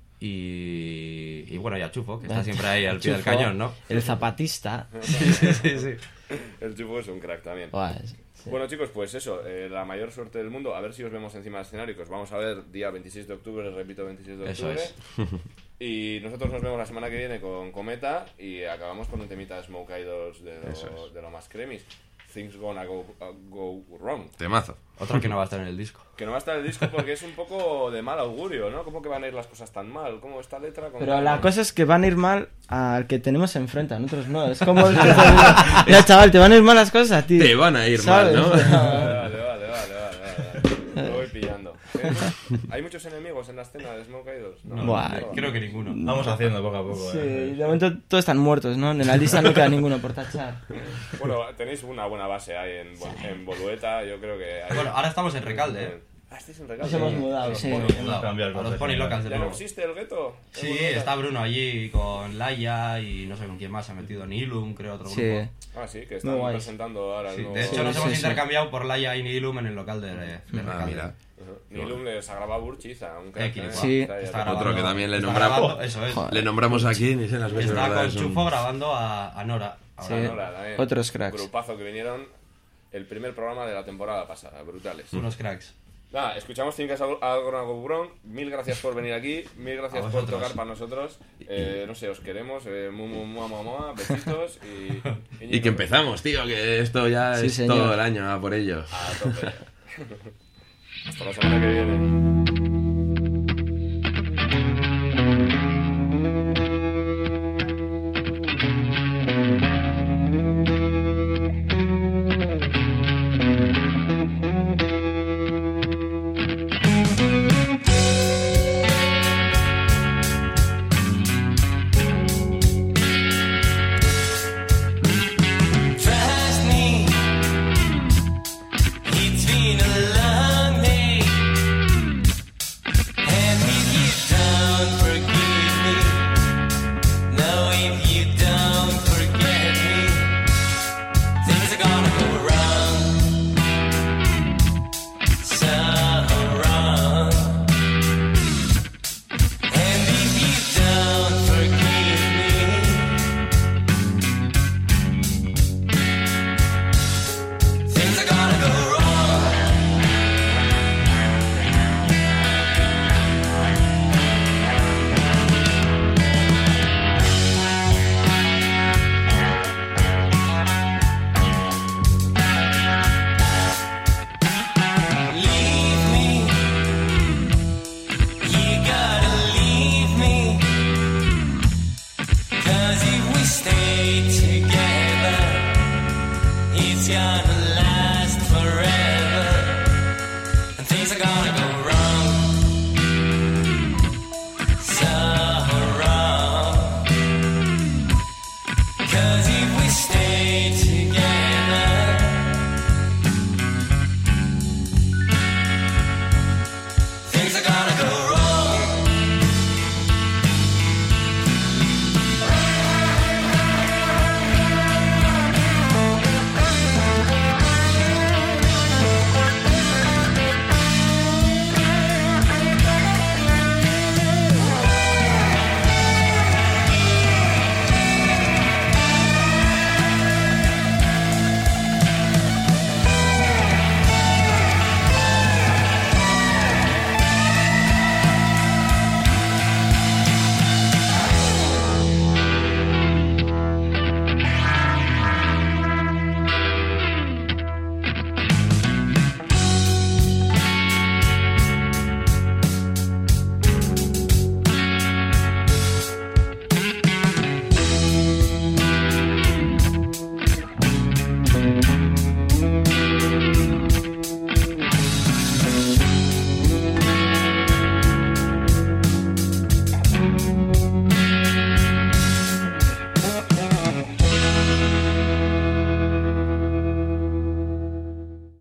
Y bueno, y a Chufo, que está siempre ahí al pie del cañón, ¿no? El zapatista. Sí. El Chufo es un crack también. Sí. Bueno, chicos, pues eso, la mayor suerte del mundo. A ver si os vemos encima del escenario, que os vamos a ver día 26 de octubre, repito, 26 de octubre. Eso es. Y nosotros nos vemos la semana que viene con Cometa y acabamos con un temita de Smoke Idols de lo más cremis. Things Gonna Go Wrong. Temazo. Otro que no va a estar en el disco. Que no va a estar en el disco porque es un poco de mal augurio, ¿no? ¿Cómo que van a ir las cosas tan mal? ¿Cómo esta letra? Pero la cosa es que van a ir mal al que tenemos enfrente, a nosotros no. Es como el que ya, chaval, te van a ir mal las cosas a ti. Te van a ir mal, ¿no? Vale. Lo voy pillando. ¿Hay muchos enemigos en la escena de Smoke Idols? No, creo que ninguno. Vamos haciendo poco a poco. Sí, de momento todos están muertos, ¿no? En la lista no queda ninguno por tachar. Bueno, tenéis una buena base ahí en Bolueta, yo creo que... Bueno, ahora estamos en Recalde, ¿eh? ¿Estáis en Recalde? Nos hemos mudado, sí. Hemos cambiado A los Pony Locals de ¿Ya no nuevo. existe el gueto? Sí, está Bruno allí con Laia y no sé con quién más se ha metido, Nilum, creo, otro Sí. grupo. Ah, sí, que están presentando ahora el nuevo... De hecho, nos hemos intercambiado por Laia y Nilum en el local de Recalde. Mira. Nilum les ha grabado Burchiza, un crack, Sí. Está grabando, Otro que también le está nombramos. grabando, eso es. Le nombramos aquí, ni se las veces, Está ¿verdad? con Es un- Chufo grabando a Nora. Sí. Ahora también. Otros cracks. Grupazo que vinieron el primer programa de la temporada pasada, brutales. Unos cracks. Nada, escuchamos Thinkers Algo Bron. Mil gracias por venir aquí, mil gracias por tocar para nosotros. No sé, os queremos. Besitos Y que empezamos, tío, que esto ya Sí, es señor. todo el año a por ello. a tope. Hasta la semana que viene. Trust me, it's been a long day, and if you don't forgive me, no, if you don't forget me, things are gonna go wrong, so wrong, and if you don't forgive me, things are gonna go wrong. Leave me, you gotta leave me, 'cause if we stay together, it's gonna last forever, and things are gonna go wrong, so wrong, 'cause